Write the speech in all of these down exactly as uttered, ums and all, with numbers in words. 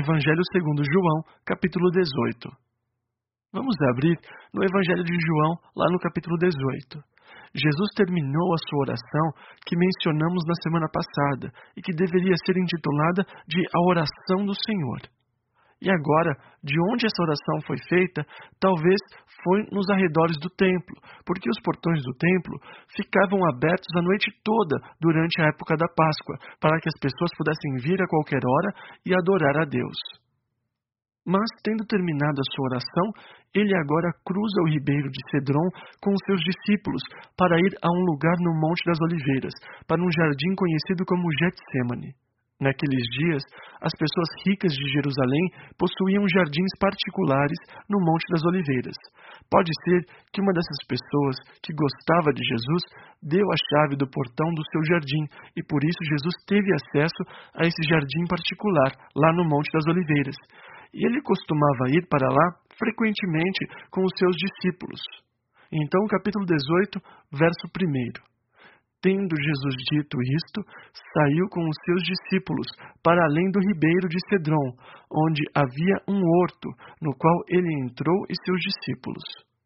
Evangelho segundo João, capítulo dezoito. Vamos abrir no Evangelho de João, lá no capítulo dezoito. Jesus terminou a sua oração que mencionamos na semana passada e que deveria ser intitulada de A Oração do Senhor. E agora, de onde essa oração foi feita, talvez foi nos arredores do templo, porque os portões do templo ficavam abertos a noite toda durante a época da Páscoa, para que as pessoas pudessem vir a qualquer hora e adorar a Deus. Mas, tendo terminado a sua oração, ele agora cruza o ribeiro de Cedron com os seus discípulos para ir a um lugar no Monte das Oliveiras, para um jardim conhecido como Getsêmani. Naqueles dias, as pessoas ricas de Jerusalém possuíam jardins particulares no Monte das Oliveiras. Pode ser que uma dessas pessoas que gostava de Jesus deu a chave do portão do seu jardim e por isso Jesus teve acesso a esse jardim particular lá no Monte das Oliveiras. E ele costumava ir para lá frequentemente com os seus discípulos. Então, capítulo dezoito, verso primeiro. Tendo Jesus dito isto, saiu com os seus discípulos para além do ribeiro de Cedron, onde havia um horto, no qual ele entrou e seus discípulos.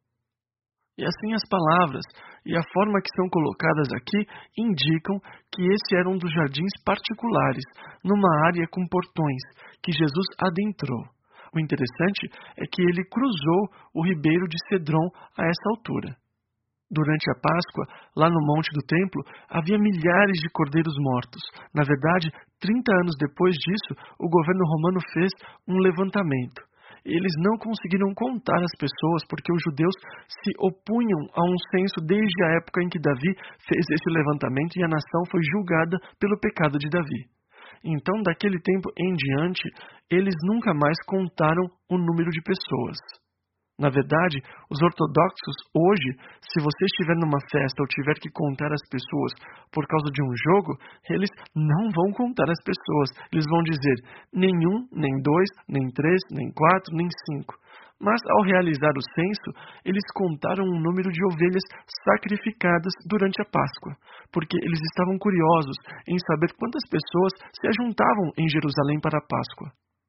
E assim as palavras e a forma que são colocadas aqui indicam que esse era um dos jardins particulares, numa área com portões, que Jesus adentrou. O interessante é que ele cruzou o ribeiro de Cedron a essa altura. Durante a Páscoa, lá no Monte do Templo, havia milhares de cordeiros mortos. Na verdade, trinta anos depois disso, o governo romano fez um levantamento. Eles não conseguiram contar as pessoas porque os judeus se opunham a um censo desde a época em que Davi fez esse levantamento e a nação foi julgada pelo pecado de Davi. Então, daquele tempo em diante, eles nunca mais contaram o número de pessoas. Na verdade, os ortodoxos hoje, se você estiver numa festa ou tiver que contar as pessoas por causa de um jogo, eles não vão contar as pessoas. Eles vão dizer nem um, nem dois, nem três, nem quatro, nem cinco. Mas ao realizar o censo, eles contaram um número de ovelhas sacrificadas durante a Páscoa, porque eles estavam curiosos em saber quantas pessoas se ajuntavam em Jerusalém para a Páscoa.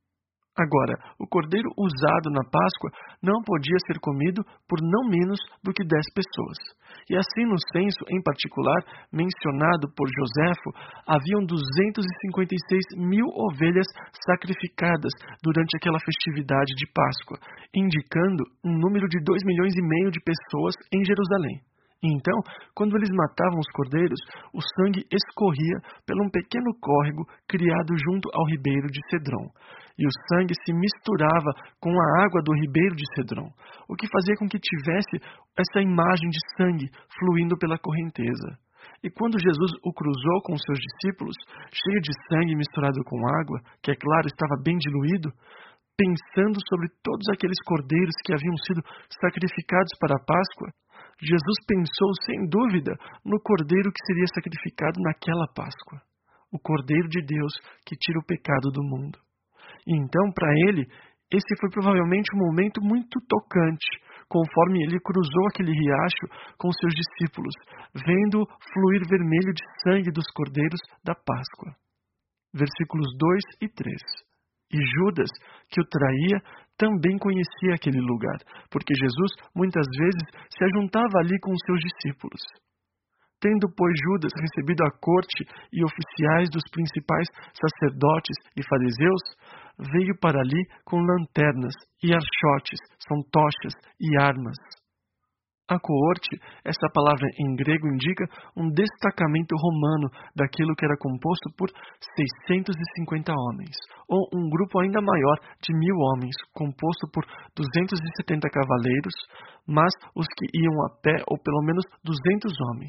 Agora, o cordeiro usado na Páscoa não podia ser comido por não menos do que dez pessoas. E assim no censo, em particular, mencionado por Joséfo, haviam duzentos e cinquenta e seis mil ovelhas sacrificadas durante aquela festividade de Páscoa, indicando um número de dois milhões e meio de pessoas em Jerusalém. Então, quando eles matavam os cordeiros, o sangue escorria por um pequeno córrego criado junto ao ribeiro de Cedron. E o sangue se misturava com a água do ribeiro de Cedron, o que fazia com que tivesse essa imagem de sangue fluindo pela correnteza. E quando Jesus o cruzou com seus discípulos, cheio de sangue misturado com água, que é claro estava bem diluído, pensando sobre todos aqueles cordeiros que haviam sido sacrificados para a Páscoa, Jesus pensou sem dúvida no cordeiro que seria sacrificado naquela Páscoa, o Cordeiro de Deus que tira o pecado do mundo. E então, para ele, esse foi provavelmente um momento muito tocante, conforme ele cruzou aquele riacho com seus discípulos, vendo fluir vermelho de sangue dos cordeiros da Páscoa. Versículos dois e três. E Judas, que o traía, também conhecia aquele lugar, porque Jesus muitas vezes se ajuntava ali com os seus discípulos. Tendo, pois, Judas recebido a corte e oficiais dos principais sacerdotes e fariseus, veio para ali com lanternas e archotes, são tochas e armas. A coorte, essa palavra em grego indica um destacamento romano daquilo que era composto por seiscentos e cinquenta homens, ou um grupo ainda maior de mil homens, composto por duzentos e setenta cavaleiros, mas os que iam a pé, ou pelo menos duzentos homens.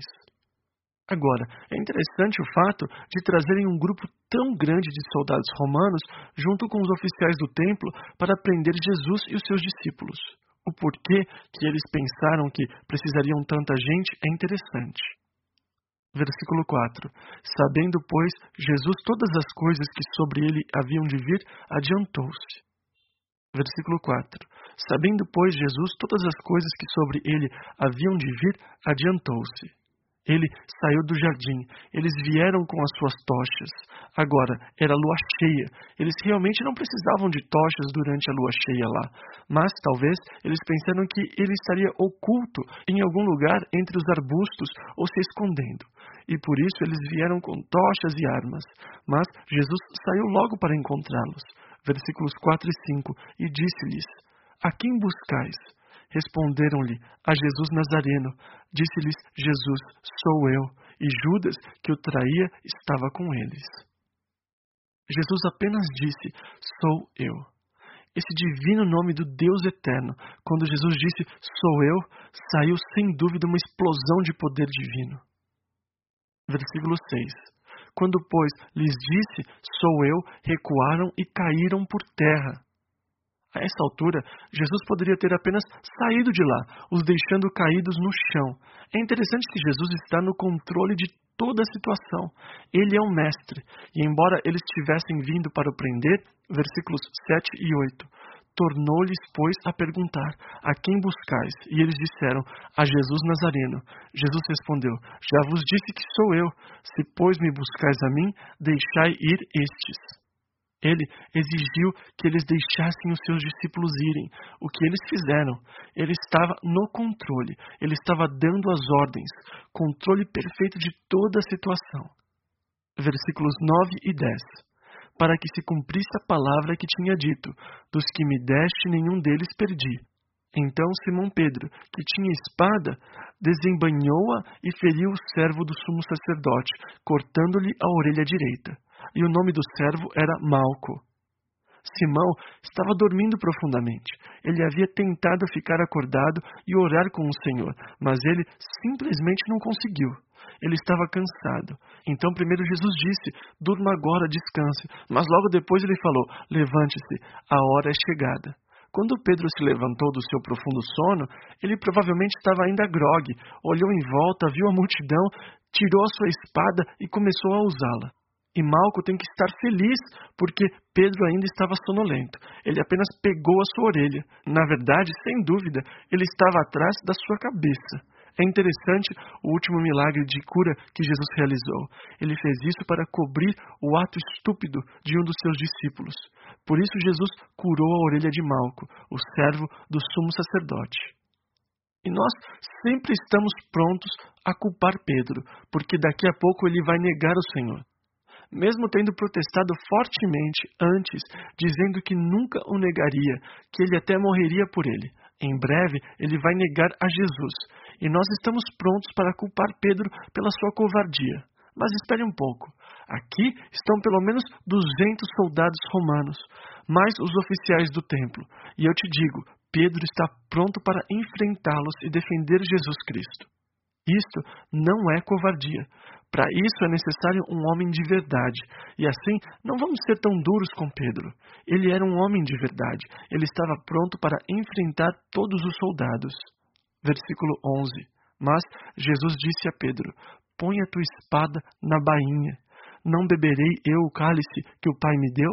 Agora, é interessante o fato de trazerem um grupo tão grande de soldados romanos junto com os oficiais do templo para prender Jesus e os seus discípulos. O porquê que eles pensaram que precisariam tanta gente é interessante. Versículo quatro. Sabendo, pois, Jesus todas as coisas que sobre ele haviam de vir, adiantou-se. Versículo quatro. Sabendo, pois, Jesus todas as coisas que sobre ele haviam de vir, adiantou-se. Ele saiu do jardim, eles vieram com as suas tochas. Agora, era lua cheia. Eles realmente não precisavam de tochas durante a lua cheia lá. Mas, talvez, eles pensaram que ele estaria oculto em algum lugar entre os arbustos ou se escondendo. E por isso eles vieram com tochas e armas. Mas Jesus saiu logo para encontrá-los. Versículos quatro e cinco. E disse-lhes: A quem buscais? Responderam-lhe: A Jesus Nazareno. Disse-lhes Jesus: Sou eu. E Judas, que o traía, estava com eles. Jesus apenas disse: Sou eu. Esse divino nome do Deus eterno, quando Jesus disse: Sou eu, saiu sem dúvida uma explosão de poder divino. Versículo seis. Quando, pois, lhes disse: Sou eu, recuaram e caíram por terra. A essa altura, Jesus poderia ter apenas saído de lá, os deixando caídos no chão. É interessante que Jesus está no controle de toda a situação. Ele é o mestre. E embora eles tivessem vindo para o prender, versículos sete e oito, tornou-lhes, pois, a perguntar: A quem buscais? E eles disseram: A Jesus Nazareno. Jesus respondeu: Já vos disse que sou eu. Se, pois, me buscais a mim, deixai ir estes. Ele exigiu que eles deixassem os seus discípulos irem, o que eles fizeram. Ele estava no controle, ele estava dando as ordens, controle perfeito de toda a situação. Versículos nove e dez. Para que se cumprisse a palavra que tinha dito: Dos que me deste, nenhum deles perdi. Então Simão Pedro, que tinha espada, desembainhou-a e feriu o servo do sumo sacerdote, cortando-lhe a orelha direita. E o nome do servo era Malco. Simão estava dormindo profundamente. Ele havia tentado ficar acordado e orar com o Senhor, mas ele simplesmente não conseguiu. Ele estava cansado. Então primeiro Jesus disse: Durma agora, descanse. Mas logo depois ele falou: Levante-se, a hora é chegada. Quando Pedro se levantou do seu profundo sono, ele provavelmente estava ainda grogue, olhou em volta, viu a multidão, tirou a sua espada e começou a usá-la. E Malco tem que estar feliz, porque Pedro ainda estava sonolento. Ele apenas pegou a sua orelha. Na verdade, sem dúvida, ele estava atrás da sua cabeça. É interessante o último milagre de cura que Jesus realizou. Ele fez isso para cobrir o ato estúpido de um dos seus discípulos. Por isso Jesus curou a orelha de Malco, o servo do sumo sacerdote. E nós sempre estamos prontos a culpar Pedro, porque daqui a pouco ele vai negar o Senhor. Mesmo tendo protestado fortemente antes, dizendo que nunca o negaria, que ele até morreria por ele. Em breve, ele vai negar a Jesus, e nós estamos prontos para culpar Pedro pela sua covardia. Mas espere um pouco. Aqui estão pelo menos duzentos soldados romanos, mais os oficiais do templo. E eu te digo, Pedro está pronto para enfrentá-los e defender Jesus Cristo. Isto não é covardia. Para isso é necessário um homem de verdade. E assim, não vamos ser tão duros com Pedro. Ele era um homem de verdade. Ele estava pronto para enfrentar todos os soldados. Versículo onze. Mas Jesus disse a Pedro: Põe a tua espada na bainha. Não beberei eu o cálice que o Pai me deu?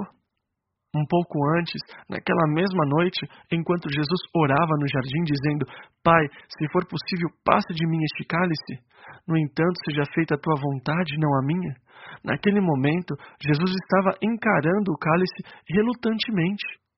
Um pouco antes, naquela mesma noite, enquanto Jesus orava no jardim, dizendo: Pai, se for possível, passe de mim este cálice. No entanto, seja feita a tua vontade, não a minha. Naquele momento, Jesus estava encarando o cálice relutantemente.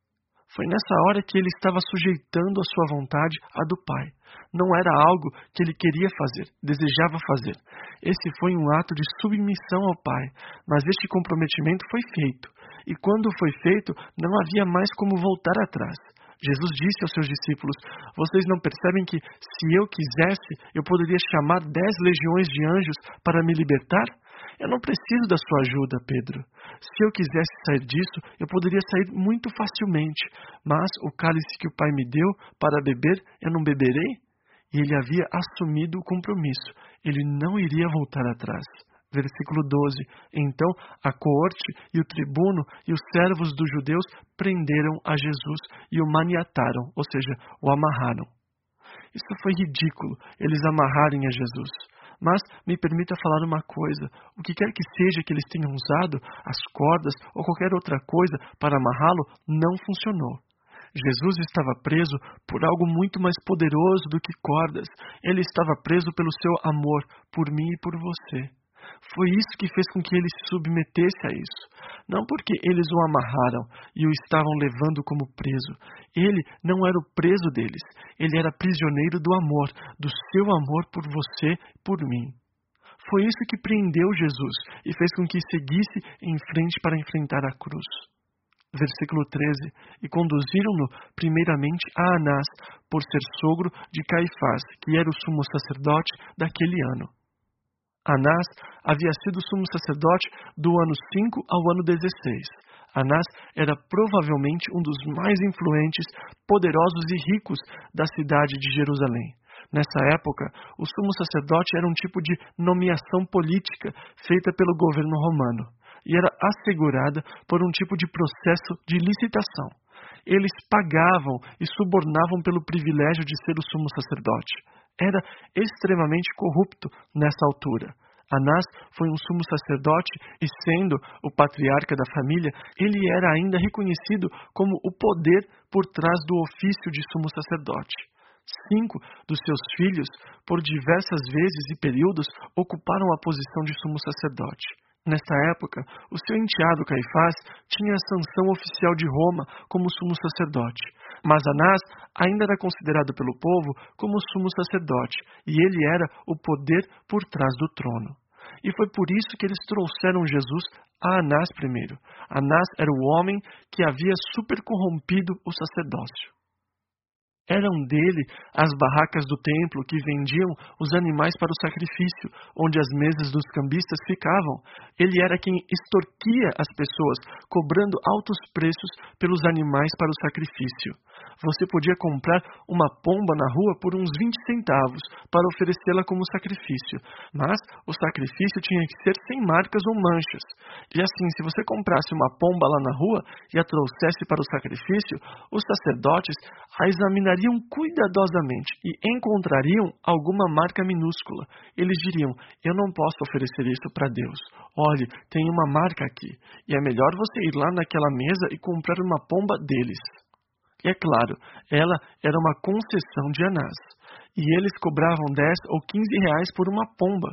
Foi nessa hora que ele estava sujeitando a sua vontade à do Pai. Não era algo que ele queria fazer, desejava fazer. Esse foi um ato de submissão ao Pai, mas este comprometimento foi feito. E quando foi feito, não havia mais como voltar atrás. Jesus disse aos seus discípulos: Vocês não percebem que, se eu quisesse, eu poderia chamar dez legiões de anjos para me libertar? Eu não preciso da sua ajuda, Pedro. Se eu quisesse sair disso, eu poderia sair muito facilmente. Mas o cálice que o Pai me deu para beber, eu não beberei? E ele havia assumido o compromisso. Ele não iria voltar atrás. Versículo doze. Então a coorte e o tribuno e os servos dos judeus prenderam a Jesus e o maniataram, ou seja, o amarraram. Isso foi ridículo, eles amarrarem a Jesus. Mas me permita falar uma coisa: o que quer que seja que eles tenham usado, as cordas ou qualquer outra coisa para amarrá-lo, não funcionou. Jesus estava preso por algo muito mais poderoso do que cordas. Ele estava preso pelo seu amor por mim e por você. Foi isso que fez com que ele se submetesse a isso. Não porque eles o amarraram e o estavam levando como preso. Ele não era o preso deles. Ele era prisioneiro do amor, do seu amor por você e por mim. Foi isso que prendeu Jesus e fez com que seguisse em frente para enfrentar a cruz. Versículo treze. E conduziram-no primeiramente a Anás, por ser sogro de Caifás, que era o sumo sacerdote daquele ano. Anás havia sido sumo sacerdote do ano cinco ao ano dezesseis. Anás era provavelmente um dos mais influentes, poderosos e ricos da cidade de Jerusalém. Nessa época, o sumo sacerdote era um tipo de nomeação política feita pelo governo romano e era assegurada por um tipo de processo de licitação. Eles pagavam e subornavam pelo privilégio de ser o sumo sacerdote. Era extremamente corrupto nessa altura. Anás foi um sumo sacerdote e, sendo o patriarca da família, ele era ainda reconhecido como o poder por trás do ofício de sumo sacerdote. Cinco dos seus filhos, por diversas vezes e períodos, ocuparam a posição de sumo sacerdote. Nesta época, o seu enteado Caifás tinha a sanção oficial de Roma como sumo sacerdote, mas Anás ainda era considerado pelo povo como sumo sacerdote, e ele era o poder por trás do trono. E foi por isso que eles trouxeram Jesus a Anás primeiro. Anás era o homem que havia supercorrompido o sacerdócio. Eram dele as barracas do templo que vendiam os animais para o sacrifício, onde as mesas dos cambistas ficavam. Ele era quem extorquia as pessoas, cobrando altos preços pelos animais para o sacrifício. Você podia comprar uma pomba na rua por uns vinte centavos para oferecê-la como sacrifício, mas o sacrifício tinha que ser sem marcas ou manchas. E assim, se você comprasse uma pomba lá na rua e a trouxesse para o sacrifício, os sacerdotes a examinariam cuidadosamente e encontrariam alguma marca minúscula. Eles diriam: eu não posso oferecer isso para Deus. Olhe, tem uma marca aqui. E é melhor você ir lá naquela mesa e comprar uma pomba deles. E é claro, ela era uma concessão de Anás. E eles cobravam dez ou quinze reais por uma pomba.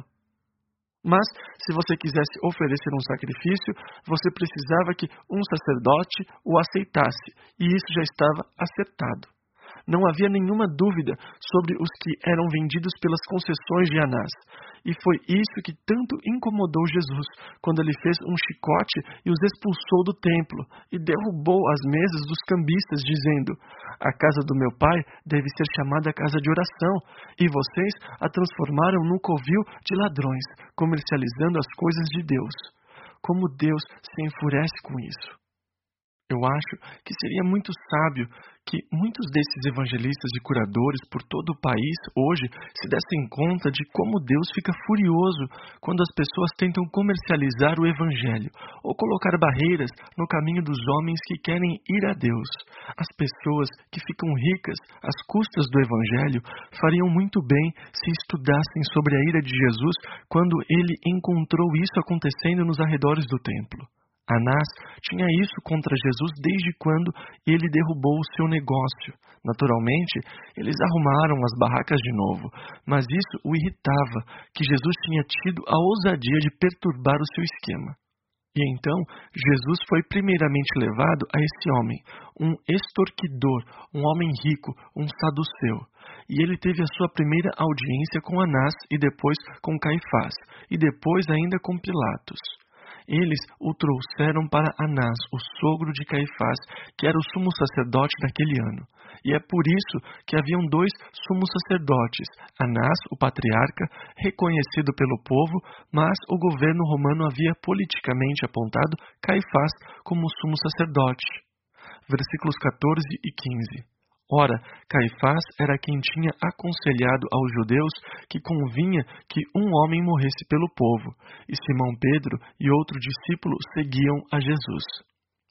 Mas, se você quisesse oferecer um sacrifício, você precisava que um sacerdote o aceitasse. E isso já estava acertado. Não havia nenhuma dúvida sobre os que eram vendidos pelas concessões de Anás. E foi isso que tanto incomodou Jesus, quando ele fez um chicote e os expulsou do templo, e derrubou as mesas dos cambistas, dizendo: a casa do meu pai deve ser chamada casa de oração, e vocês a transformaram num covil de ladrões, comercializando as coisas de Deus. Como Deus se enfurece com isso. Eu acho que seria muito sábio que muitos desses evangelistas e curadores por todo o país hoje se dessem conta de como Deus fica furioso quando as pessoas tentam comercializar o evangelho ou colocar barreiras no caminho dos homens que querem ir a Deus. As pessoas que ficam ricas às custas do evangelho fariam muito bem se estudassem sobre a ira de Jesus quando ele encontrou isso acontecendo nos arredores do templo. Anás tinha isso contra Jesus desde quando ele derrubou o seu negócio. Naturalmente, eles arrumaram as barracas de novo, mas isso o irritava, que Jesus tinha tido a ousadia de perturbar o seu esquema. E então, Jesus foi primeiramente levado a esse homem, um extorquidor, um homem rico, um saduceu. E ele teve a sua primeira audiência com Anás e depois com Caifás, e depois ainda com Pilatos. Eles o trouxeram para Anás, o sogro de Caifás, que era o sumo sacerdote daquele ano. E é por isso que haviam dois sumos sacerdotes, Anás, o patriarca, reconhecido pelo povo, mas o governo romano havia politicamente apontado Caifás como sumo sacerdote. Versículos quatorze e quinze. Ora, Caifás era quem tinha aconselhado aos judeus que convinha que um homem morresse pelo povo, e Simão Pedro e outro discípulo seguiam a Jesus.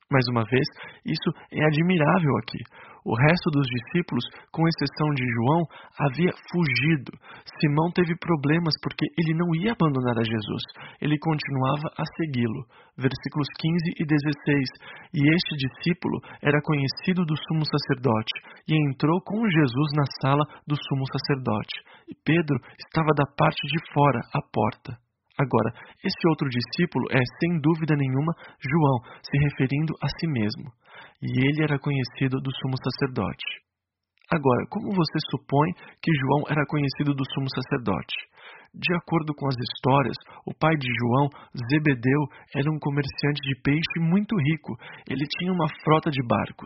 Mais uma vez, isso é admirável aqui. O resto dos discípulos, com exceção de João, havia fugido. Simão teve problemas porque ele não ia abandonar a Jesus. Ele continuava a segui-lo. Versículos quinze e dezesseis. E este discípulo era conhecido do sumo sacerdote e entrou com Jesus na sala do sumo sacerdote. E Pedro estava da parte de fora, à porta. Agora, esse outro discípulo é, sem dúvida nenhuma, João, se referindo a si mesmo. E ele era conhecido do sumo sacerdote. Agora, como você supõe que João era conhecido do sumo sacerdote? De acordo com as histórias, o pai de João, Zebedeu, era um comerciante de peixe muito rico. Ele tinha uma frota de barcos.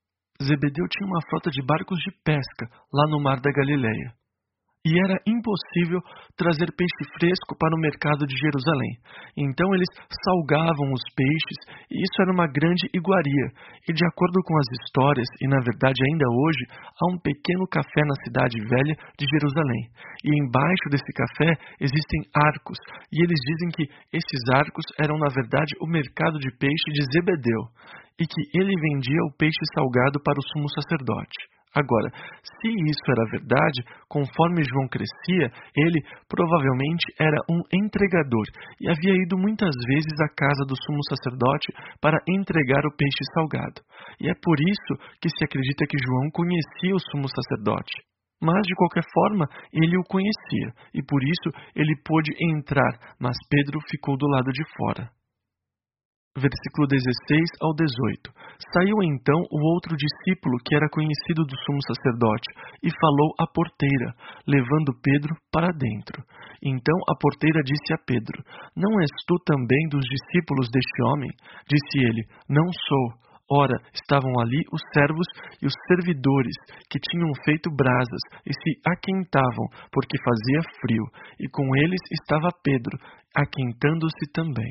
Zebedeu tinha uma frota de barcos de pesca, lá no mar da Galileia. E era impossível trazer peixe fresco para o mercado de Jerusalém. Então eles salgavam os peixes, e isso era uma grande iguaria. E de acordo com as histórias, e na verdade ainda hoje, há um pequeno café na cidade velha de Jerusalém. E embaixo desse café existem arcos, e eles dizem que esses arcos eram na verdade o mercado de peixe de Zebedeu, e que ele vendia o peixe salgado para o sumo sacerdote. Agora, se isso era verdade, conforme João crescia, ele provavelmente era um entregador e havia ido muitas vezes à casa do sumo sacerdote para entregar o peixe salgado. E é por isso que se acredita que João conhecia o sumo sacerdote. Mas, de qualquer forma, ele o conhecia, e por isso ele pôde entrar, mas Pedro ficou do lado de fora. Versículo dezesseis ao dezoito. Saiu então o outro discípulo que era conhecido do sumo sacerdote e falou à porteira, levando Pedro para dentro. Então a porteira disse a Pedro: Não és tu também dos discípulos deste homem? Disse ele: Não sou. Ora, estavam ali os servos e os servidores, que tinham feito brasas e se aquentavam, porque fazia frio, e com eles estava Pedro, aquentando-se também.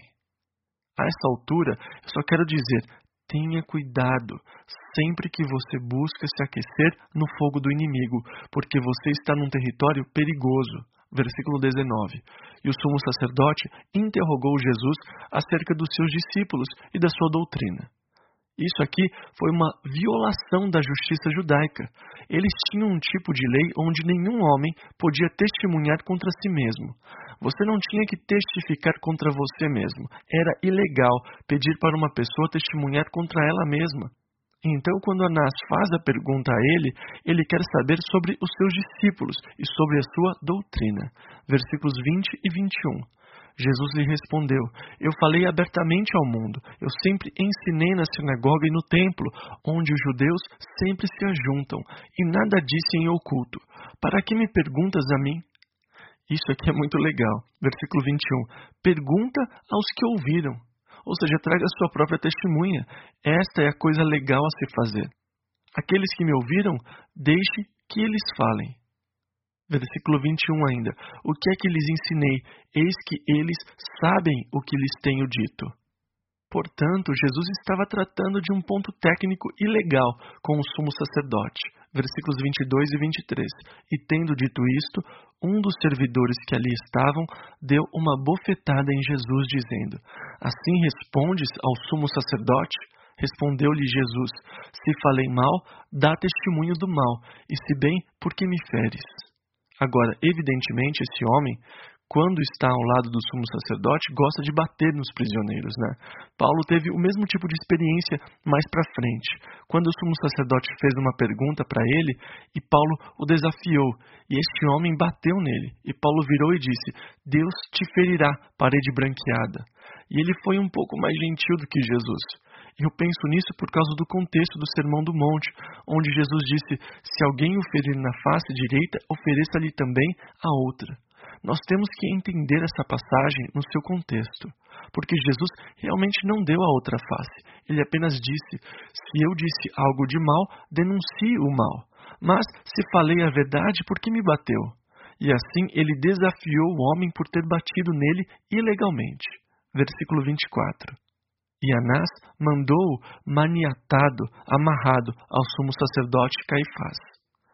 A essa altura, eu só quero dizer, tenha cuidado sempre que você busca se aquecer no fogo do inimigo, porque você está num território perigoso. Versículo dezenove. E o sumo sacerdote interrogou Jesus acerca dos seus discípulos e da sua doutrina. Isso aqui foi uma violação da justiça judaica. Eles tinham um tipo de lei onde nenhum homem podia testemunhar contra si mesmo. Você não tinha que testificar contra você mesmo. Era ilegal pedir para uma pessoa testemunhar contra ela mesma. Então, quando Anás faz a pergunta a ele, ele quer saber sobre os seus discípulos e sobre a sua doutrina. Versículos vinte e vinte e um. Jesus lhe respondeu: Eu falei abertamente ao mundo. Eu sempre ensinei na sinagoga e no templo, onde os judeus sempre se ajuntam, e nada disse em oculto. Para que me perguntas a mim? Isso aqui é muito legal. Versículo vinte e um. Pergunta aos que ouviram. Ou seja, traga a sua própria testemunha. Esta é a coisa legal a se fazer. Aqueles que me ouviram, deixe que eles falem. Versículo vinte e um ainda. O que é que lhes ensinei? Eis que eles sabem o que lhes tenho dito. Portanto, Jesus estava tratando de um ponto técnico e legal com o sumo sacerdote. Versículos vinte e dois e vinte e três. E tendo dito isto, um dos servidores que ali estavam deu uma bofetada em Jesus, dizendo: Assim respondes ao sumo sacerdote? Respondeu-lhe Jesus: Se falei mal, dá testemunho do mal, e se bem, por que me feres? Agora, evidentemente, esse homem, quando está ao lado do sumo sacerdote, gosta de bater nos prisioneiros, né? Paulo teve o mesmo tipo de experiência mais para frente, quando o sumo sacerdote fez uma pergunta para ele e Paulo o desafiou, e este homem bateu nele, e Paulo virou e disse: Deus te ferirá, parede branqueada. E ele foi um pouco mais gentil do que Jesus. E eu penso nisso por causa do contexto do Sermão do Monte, onde Jesus disse: se alguém o ferir na face direita, ofereça-lhe também a outra. Nós temos que entender essa passagem no seu contexto, porque Jesus realmente não deu a outra face. Ele apenas disse: se eu disse algo de mal, denuncie o mal. Mas se falei a verdade, por que me bateu? E assim ele desafiou o homem por ter batido nele ilegalmente. Versículo vinte e quatro. E Anás mandou-o maniatado, amarrado ao sumo sacerdote Caifás.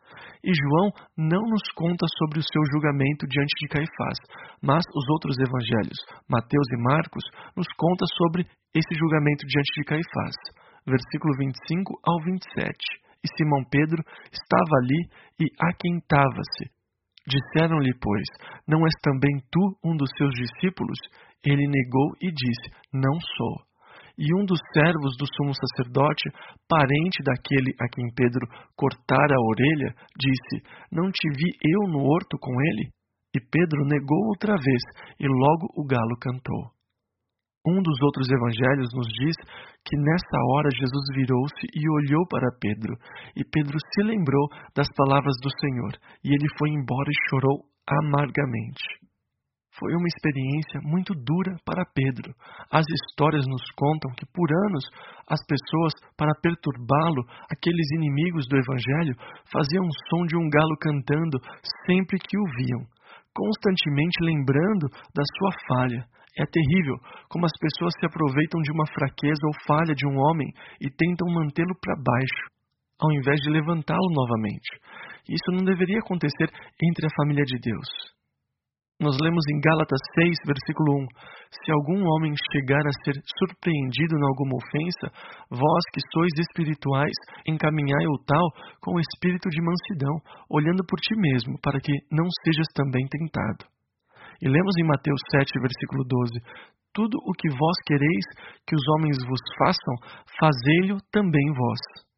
E João não nos conta sobre o seu julgamento diante de Caifás, mas os outros evangelhos, Mateus e Marcos, nos conta sobre esse julgamento diante de Caifás. Versículo vinte e cinco ao vinte e sete. E Simão Pedro estava ali e aquentava-se. Disseram-lhe, pois, não és também tu um dos seus discípulos? Ele negou e disse, não sou. E um dos servos do sumo sacerdote, parente daquele a quem Pedro cortara a orelha, disse, não te vi eu no horto com ele? E Pedro negou outra vez, e logo o galo cantou. Um dos outros evangelhos nos diz que nessa hora Jesus virou-se e olhou para Pedro, e Pedro se lembrou das palavras do Senhor, e ele foi embora e chorou amargamente. Foi uma experiência muito dura para Pedro. As histórias nos contam que por anos as pessoas, para perturbá-lo, aqueles inimigos do evangelho, faziam o som de um galo cantando sempre que o viam, constantemente lembrando da sua falha. É terrível como as pessoas se aproveitam de uma fraqueza ou falha de um homem e tentam mantê-lo para baixo, ao invés de levantá-lo novamente. Isso não deveria acontecer entre a família de Deus. Nós lemos em Gálatas seis, versículo um, se algum homem chegar a ser surpreendido em alguma ofensa, vós que sois espirituais, encaminhai-o tal com o espírito de mansidão, olhando por ti mesmo, para que não sejas também tentado. E lemos em Mateus sete, versículo doze, tudo o que vós quereis que os homens vos façam, fazei-lo também vós.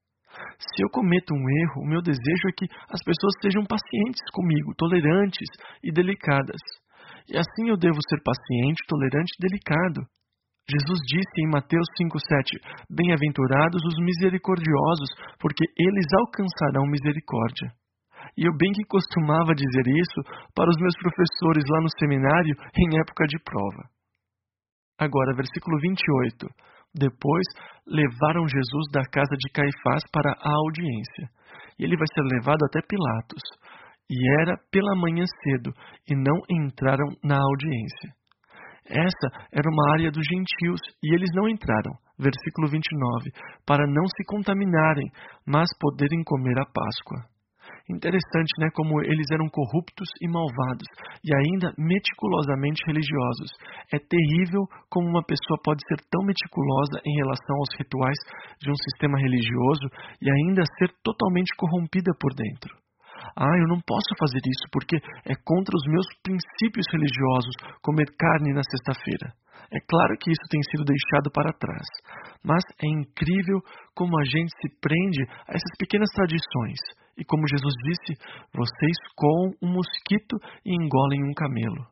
Se eu cometo um erro, o meu desejo é que as pessoas sejam pacientes comigo, tolerantes e delicadas. E assim eu devo ser paciente, tolerante e delicado. Jesus disse em Mateus cinco, sete, bem-aventurados os misericordiosos, porque eles alcançarão misericórdia. E eu bem que costumava dizer isso para os meus professores lá no seminário em época de prova. Agora, versículo vinte e oito. Depois, levaram Jesus da casa de Caifás para a audiência. E ele vai ser levado até Pilatos. E era pela manhã cedo, e não entraram na audiência. Essa era uma área dos gentios, e eles não entraram. Versículo vinte e nove. Para não se contaminarem, mas poderem comer a Páscoa. Interessante, né, como eles eram corruptos e malvados, e ainda meticulosamente religiosos. É terrível como uma pessoa pode ser tão meticulosa em relação aos rituais de um sistema religioso e ainda ser totalmente corrompida por dentro. Ah, eu não posso fazer isso porque é contra os meus princípios religiosos comer carne na sexta-feira. É claro que isso tem sido deixado para trás, mas é incrível como a gente se prende a essas pequenas tradições. E como Jesus disse, vocês coam um mosquito e engolem um camelo.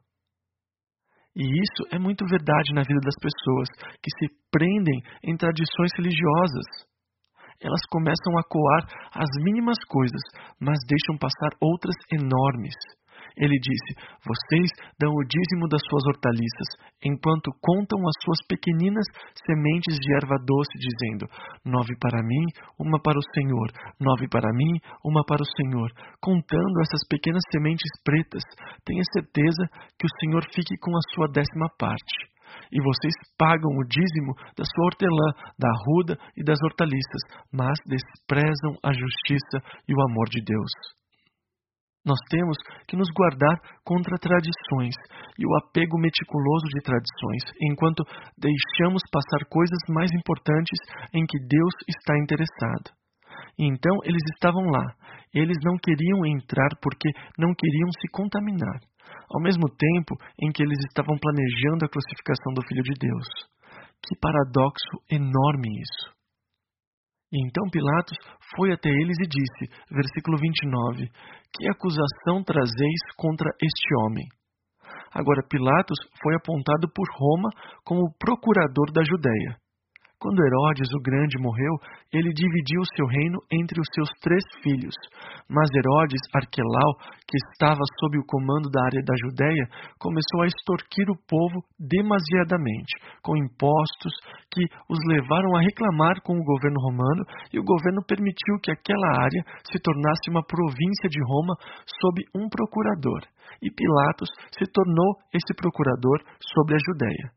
E isso é muito verdade na vida das pessoas que se prendem em tradições religiosas. Elas começam a coar as mínimas coisas, mas deixam passar outras enormes. Ele disse, vocês dão o dízimo das suas hortaliças, enquanto contam as suas pequeninas sementes de erva doce, dizendo, nove para mim, uma para o Senhor, nove para mim, uma para o Senhor. Contando essas pequenas sementes pretas, tenha certeza que o Senhor fique com a sua décima parte. E vocês pagam o dízimo da sua hortelã, da arruda e das hortaliças, mas desprezam a justiça e o amor de Deus. Nós temos que nos guardar contra tradições e o apego meticuloso de tradições, enquanto deixamos passar coisas mais importantes em que Deus está interessado. E então eles estavam lá. Eles não queriam entrar porque não queriam se contaminar, ao mesmo tempo em que eles estavam planejando a crucificação do Filho de Deus. Que paradoxo enorme isso! E então Pilatos foi até eles e disse, versículo vinte e nove, que acusação trazeis contra este homem? Agora Pilatos foi apontado por Roma como procurador da Judéia. Quando Herodes o Grande morreu, ele dividiu o seu reino entre os seus três filhos. Mas Herodes Arquelau, que estava sob o comando da área da Judéia, começou a extorquir o povo demasiadamente, com impostos que os levaram a reclamar com o governo romano, e o governo permitiu que aquela área se tornasse uma província de Roma sob um procurador. E Pilatos se tornou esse procurador sobre a Judéia.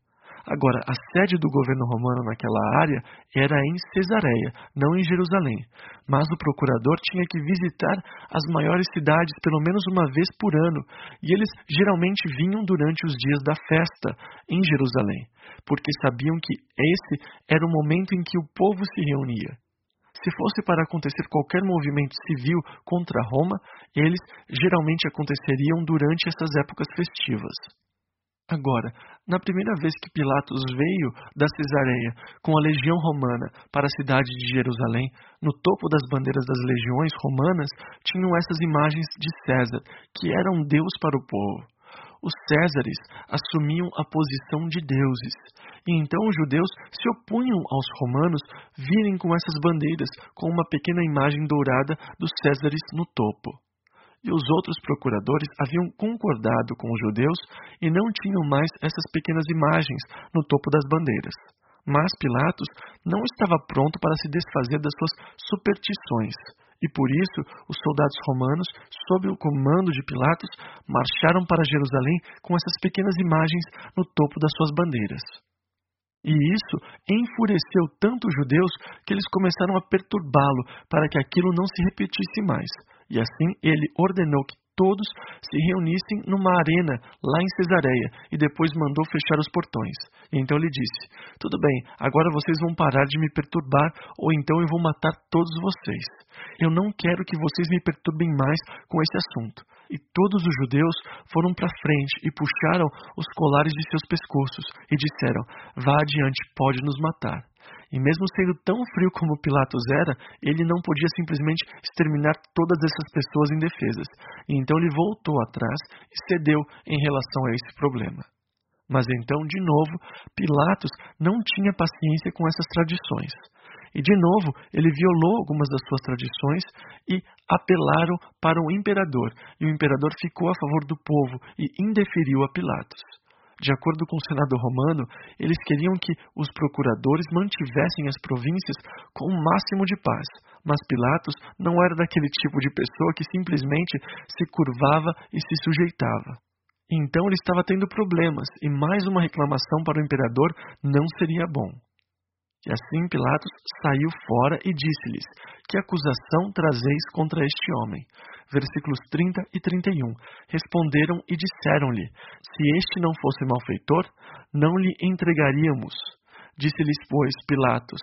Agora, a sede do governo romano naquela área era em Cesareia, não em Jerusalém. Mas o procurador tinha que visitar as maiores cidades pelo menos uma vez por ano, e eles geralmente vinham durante os dias da festa em Jerusalém, porque sabiam que esse era o momento em que o povo se reunia. Se fosse para acontecer qualquer movimento civil contra Roma, eles geralmente aconteceriam durante essas épocas festivas. Agora, na primeira vez que Pilatos veio da Cesareia com a legião romana para a cidade de Jerusalém, no topo das bandeiras das legiões romanas tinham essas imagens de César, que era um deus para o povo. Os Césares assumiam a posição de deuses, e então os judeus se opunham aos romanos virem com essas bandeiras com uma pequena imagem dourada dos Césares no topo. E os outros procuradores haviam concordado com os judeus e não tinham mais essas pequenas imagens no topo das bandeiras. Mas Pilatos não estava pronto para se desfazer das suas superstições, e por isso os soldados romanos, sob o comando de Pilatos, marcharam para Jerusalém com essas pequenas imagens no topo das suas bandeiras. E isso enfureceu tanto os judeus que eles começaram a perturbá-lo para que aquilo não se repetisse mais. E assim ele ordenou que todos se reunissem numa arena lá em Cesareia e depois mandou fechar os portões. E então ele disse: tudo bem, agora vocês vão parar de me perturbar ou então eu vou matar todos vocês. Eu não quero que vocês me perturbem mais com esse assunto. E todos os judeus foram para frente e puxaram os colares de seus pescoços e disseram: vá adiante, pode nos matar. E mesmo sendo tão frio como Pilatos era, ele não podia simplesmente exterminar todas essas pessoas indefesas. E então ele voltou atrás e cedeu em relação a esse problema. Mas então, de novo, Pilatos não tinha paciência com essas tradições. E de novo, ele violou algumas das suas tradições e apelaram para o imperador. E o imperador ficou a favor do povo e indeferiu a Pilatos. De acordo com o Senado romano, eles queriam que os procuradores mantivessem as províncias com o máximo de paz. Mas Pilatos não era daquele tipo de pessoa que simplesmente se curvava e se sujeitava. Então ele estava tendo problemas, e mais uma reclamação para o imperador não seria bom. E assim Pilatos saiu fora e disse-lhes: que acusação trazeis contra este homem? Versículos trinta e trinta e um. Responderam e disseram-lhe: se este não fosse malfeitor, não lhe entregaríamos. Disse-lhes, pois, Pilatos: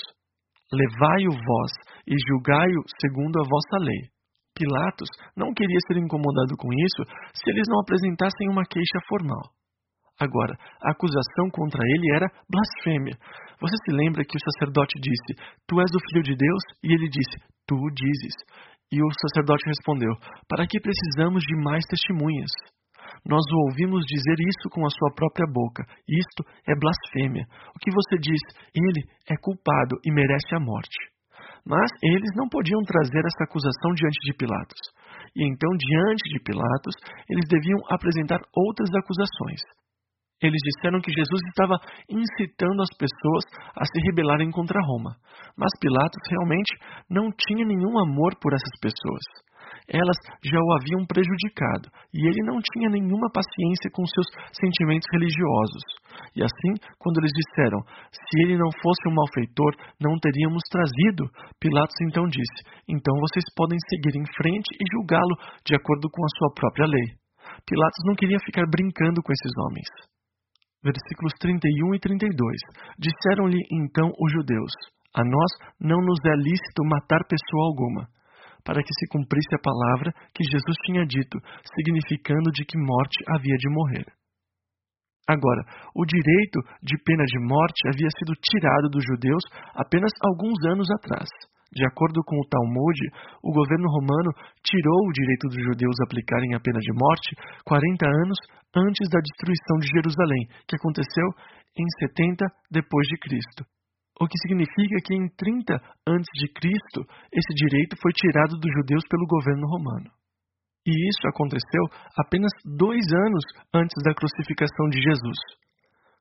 levai-o vós e julgai-o segundo a vossa lei. Pilatos não queria ser incomodado com isso se eles não apresentassem uma queixa formal. Agora, a acusação contra ele era blasfêmia. Você se lembra que o sacerdote disse: tu és o filho de Deus? E ele disse: tu o dizes. E o sacerdote respondeu: para que precisamos de mais testemunhas? Nós o ouvimos dizer isso com a sua própria boca. Isto é blasfêmia. O que você diz? Ele é culpado e merece a morte. Mas eles não podiam trazer essa acusação diante de Pilatos. E então, diante de Pilatos, eles deviam apresentar outras acusações. Eles disseram que Jesus estava incitando as pessoas a se rebelarem contra Roma. Mas Pilatos realmente não tinha nenhum amor por essas pessoas. Elas já o haviam prejudicado, e ele não tinha nenhuma paciência com seus sentimentos religiosos. E assim, quando eles disseram: se ele não fosse um malfeitor, não teríamos trazido, Pilatos então disse: então vocês podem seguir em frente e julgá-lo de acordo com a sua própria lei. Pilatos não queria ficar brincando com esses homens. Versículos trinta e um e trinta e dois. Disseram-lhe então os judeus: a nós não nos é lícito matar pessoa alguma, para que se cumprisse a palavra que Jesus tinha dito, significando de que morte havia de morrer. Agora, o direito de pena de morte havia sido tirado dos judeus apenas alguns anos atrás. De acordo com o Talmud, o governo romano tirou o direito dos judeus aplicarem a pena de morte quarenta anos antes da destruição de Jerusalém, que aconteceu em setenta depois de Cristo. O que significa que em trinta antes de Cristo, esse direito foi tirado dos judeus pelo governo romano. E isso aconteceu apenas dois anos antes da crucificação de Jesus.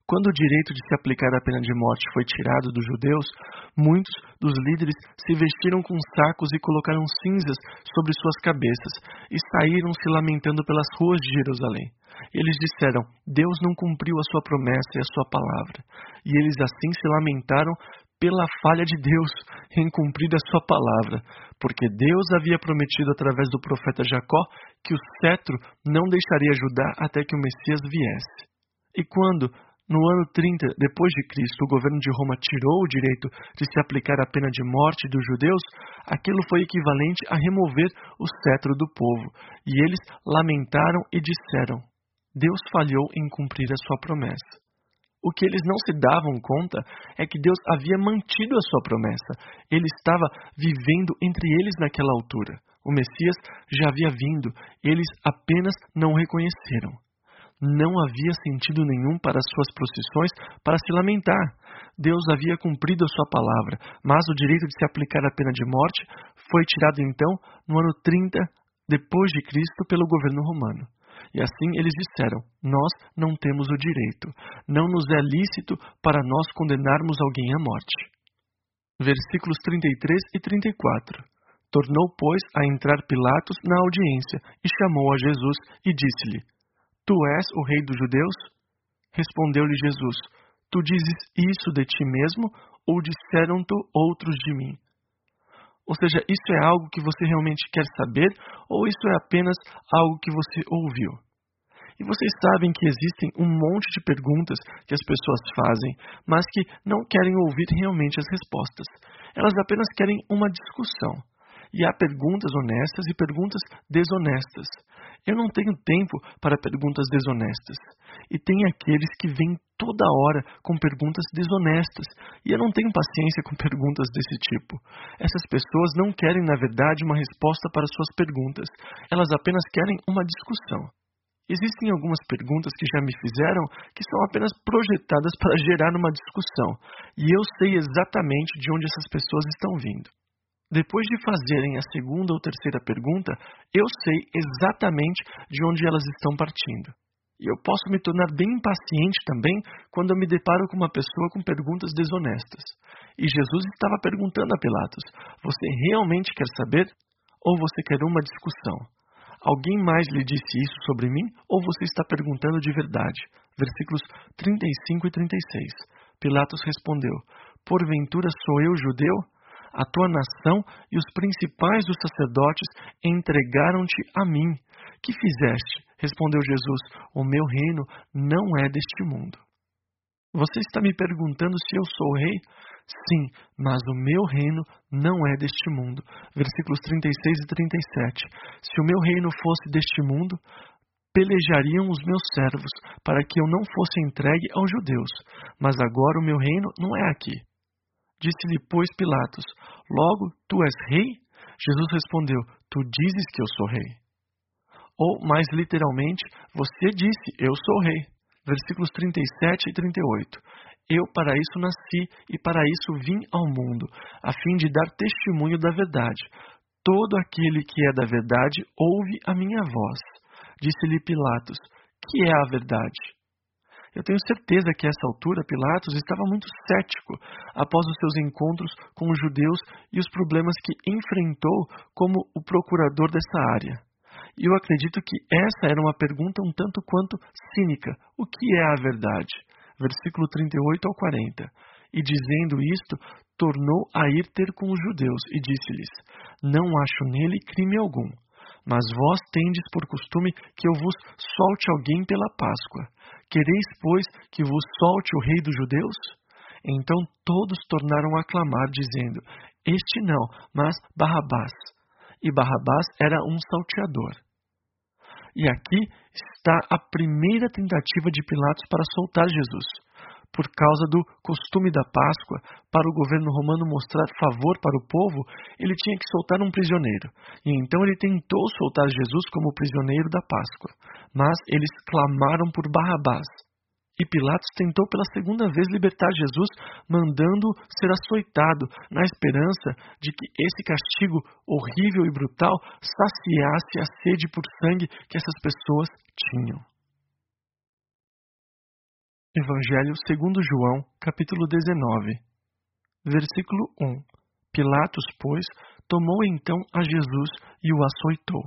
Quando o direito de se aplicar a pena de morte foi tirado dos judeus, muitos dos líderes se vestiram com sacos e colocaram cinzas sobre suas cabeças e saíram se lamentando pelas ruas de Jerusalém. Eles disseram: Deus não cumpriu a sua promessa e a sua palavra. E eles assim se lamentaram pela falha de Deus em cumprir a sua palavra, porque Deus havia prometido através do profeta Jacó que o cetro não deixaria Judá até que o Messias viesse. E quando, no ano trinta depois de Cristo, o governo de Roma tirou o direito de se aplicar a pena de morte dos judeus, aquilo foi equivalente a remover o cetro do povo, e eles lamentaram e disseram: Deus falhou em cumprir a sua promessa. O que eles não se davam conta é que Deus havia mantido a sua promessa. Ele estava vivendo entre eles naquela altura. O Messias já havia vindo, eles apenas não o reconheceram. Não havia sentido nenhum para as suas procissões para se lamentar. Deus havia cumprido a sua palavra, mas o direito de se aplicar a pena de morte foi tirado então no ano trinta depois de Cristo pelo governo romano. E assim eles disseram: nós não temos o direito, não nos é lícito para nós condenarmos alguém à morte. Versículos trinta e três e trinta e quatro. Tornou, pois, a entrar Pilatos na audiência e chamou a Jesus e disse-lhe: Tu és o rei dos judeus? Respondeu-lhe Jesus: Tu dizes isso de ti mesmo, ou disseram-te outros de mim? Ou seja, isso é algo que você realmente quer saber, ou isso é apenas algo que você ouviu? E vocês sabem que existem um monte de perguntas que as pessoas fazem, mas que não querem ouvir realmente as respostas. Elas apenas querem uma discussão. E há perguntas honestas e perguntas desonestas. Eu não tenho tempo para perguntas desonestas. E tem aqueles que vêm toda hora com perguntas desonestas. E eu não tenho paciência com perguntas desse tipo. Essas pessoas não querem, na verdade, uma resposta para suas perguntas. Elas apenas querem uma discussão. Existem algumas perguntas que já me fizeram que são apenas projetadas para gerar uma discussão. E eu sei exatamente de onde essas pessoas estão vindo. Depois de fazerem a segunda ou terceira pergunta, eu sei exatamente de onde elas estão partindo. E eu posso me tornar bem impaciente também quando eu me deparo com uma pessoa com perguntas desonestas. E Jesus estava perguntando a Pilatos: você realmente quer saber? Ou você quer uma discussão? Alguém mais lhe disse isso sobre mim? Ou você está perguntando de verdade? Versículos trinta e cinco e trinta e seis. Pilatos respondeu: porventura sou eu judeu? A tua nação e os principais dos sacerdotes entregaram-te a mim. Que fizeste? Respondeu Jesus: o meu reino não é deste mundo. Você está me perguntando se eu sou rei? Sim, mas o meu reino não é deste mundo. Versículos trinta e seis e trinta e sete. Se o meu reino fosse deste mundo, pelejariam os meus servos, para que eu não fosse entregue aos judeus. Mas agora o meu reino não é aqui. Disse-lhe, pois, Pilatos: logo, tu és rei? Jesus respondeu: tu dizes que eu sou rei. Ou, mais literalmente, você disse: eu sou rei. Versículos trinta e sete e trinta e oito. Eu para isso nasci e para isso vim ao mundo, a fim de dar testemunho da verdade. Todo aquele que é da verdade ouve a minha voz. Disse-lhe Pilatos: que é a verdade? Eu tenho certeza que a essa altura Pilatos estava muito cético após os seus encontros com os judeus e os problemas que enfrentou como o procurador dessa área. E eu acredito que essa era uma pergunta um tanto quanto cínica. O que é a verdade? Versículo trinta e oito ao quarenta. E dizendo isto, tornou a ir ter com os judeus e disse-lhes: não acho nele crime algum. Mas vós tendes por costume que eu vos solte alguém pela Páscoa. Quereis, pois, que vos solte o rei dos judeus? Então todos tornaram a clamar, dizendo: este não, mas Barrabás. E Barrabás era um salteador. E aqui está a primeira tentativa de Pilatos para soltar Jesus. Por causa do costume da Páscoa, para o governo romano mostrar favor para o povo, ele tinha que soltar um prisioneiro. E então ele tentou soltar Jesus como prisioneiro da Páscoa. Mas eles clamaram por Barrabás. E Pilatos tentou pela segunda vez libertar Jesus, mandando ser açoitado, na esperança de que esse castigo horrível e brutal saciasse a sede por sangue que essas pessoas tinham. Evangelho segundo João, capítulo dezenove, versículo um. Pilatos, pois, tomou então a Jesus e o açoitou.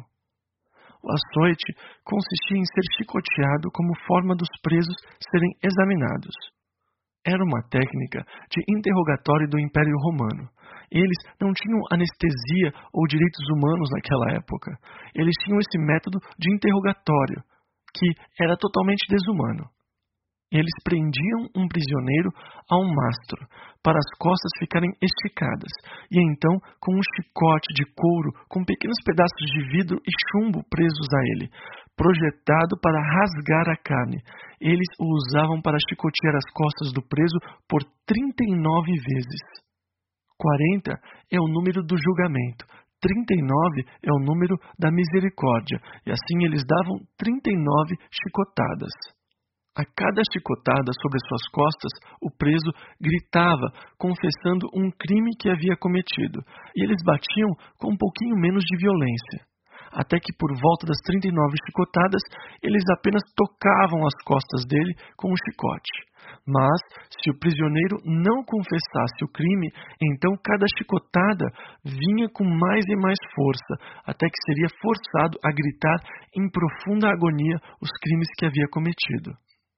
O açoite consistia em ser chicoteado como forma dos presos serem examinados. Era uma técnica de interrogatório do Império Romano. Eles não tinham anestesia ou direitos humanos naquela época. Eles tinham esse método de interrogatório, que era totalmente desumano. Eles prendiam um prisioneiro a um mastro, para as costas ficarem esticadas, e então com um chicote de couro com pequenos pedaços de vidro e chumbo presos a ele, projetado para rasgar a carne. Eles o usavam para chicotear as costas do preso por trinta e nove vezes. quarenta é o número do julgamento, trinta e nove é o número da misericórdia, e assim eles davam trinta e nove chicotadas. A cada chicotada sobre suas costas, o preso gritava, confessando um crime que havia cometido, e eles batiam com um pouquinho menos de violência. Até que por volta das trinta e nove chicotadas, eles apenas tocavam as costas dele com um chicote. Mas, se o prisioneiro não confessasse o crime, então cada chicotada vinha com mais e mais força, até que seria forçado a gritar em profunda agonia os crimes que havia cometido.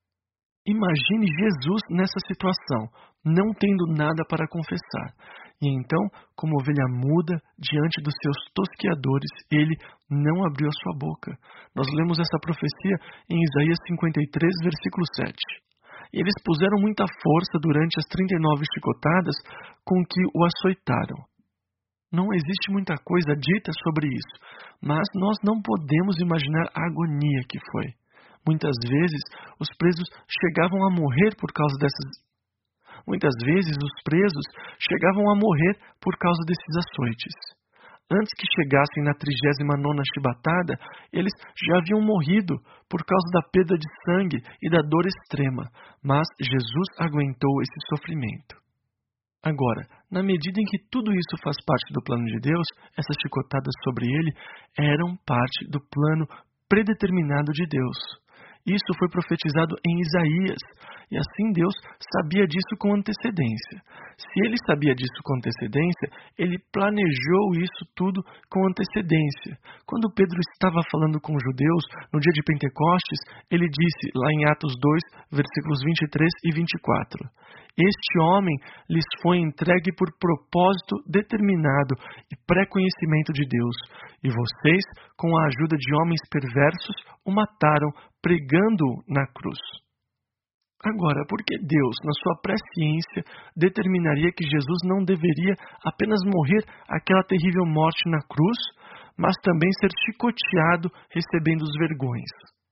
Imagine Jesus nessa situação, não tendo nada para confessar. E então, como ovelha muda diante dos seus tosqueadores, ele não abriu a sua boca. Nós lemos essa profecia em Isaías cinquenta e três, versículo sete. E eles puseram muita força durante as trinta e nove chicotadas com que o açoitaram. Não existe muita coisa dita sobre isso, mas nós não podemos imaginar a agonia que foi. Muitas vezes, os presos chegavam a morrer por causa dessas... Muitas vezes, os presos chegavam a morrer por causa desses açoites. Antes que chegassem na trigésima nona chibatada, eles já haviam morrido por causa da perda de sangue e da dor extrema, mas Jesus aguentou esse sofrimento. Agora, na medida em que tudo isso faz parte do plano de Deus, essas chicotadas sobre ele eram parte do plano predeterminado de Deus. Isso foi profetizado em Isaías, e assim Deus sabia disso com antecedência. Se ele sabia disso com antecedência, ele planejou isso tudo com antecedência. Quando Pedro estava falando com os judeus no dia de Pentecostes, ele disse, lá em Atos dois, versículos vinte e três e vinte e quatro, "Este homem lhes foi entregue por propósito determinado e pré-conhecimento de Deus, e vocês, com a ajuda de homens perversos, o mataram, pregando-o na cruz." Agora, por que Deus, na sua presciência, determinaria que Jesus não deveria apenas morrer aquela terrível morte na cruz, mas também ser chicoteado, recebendo os vergões?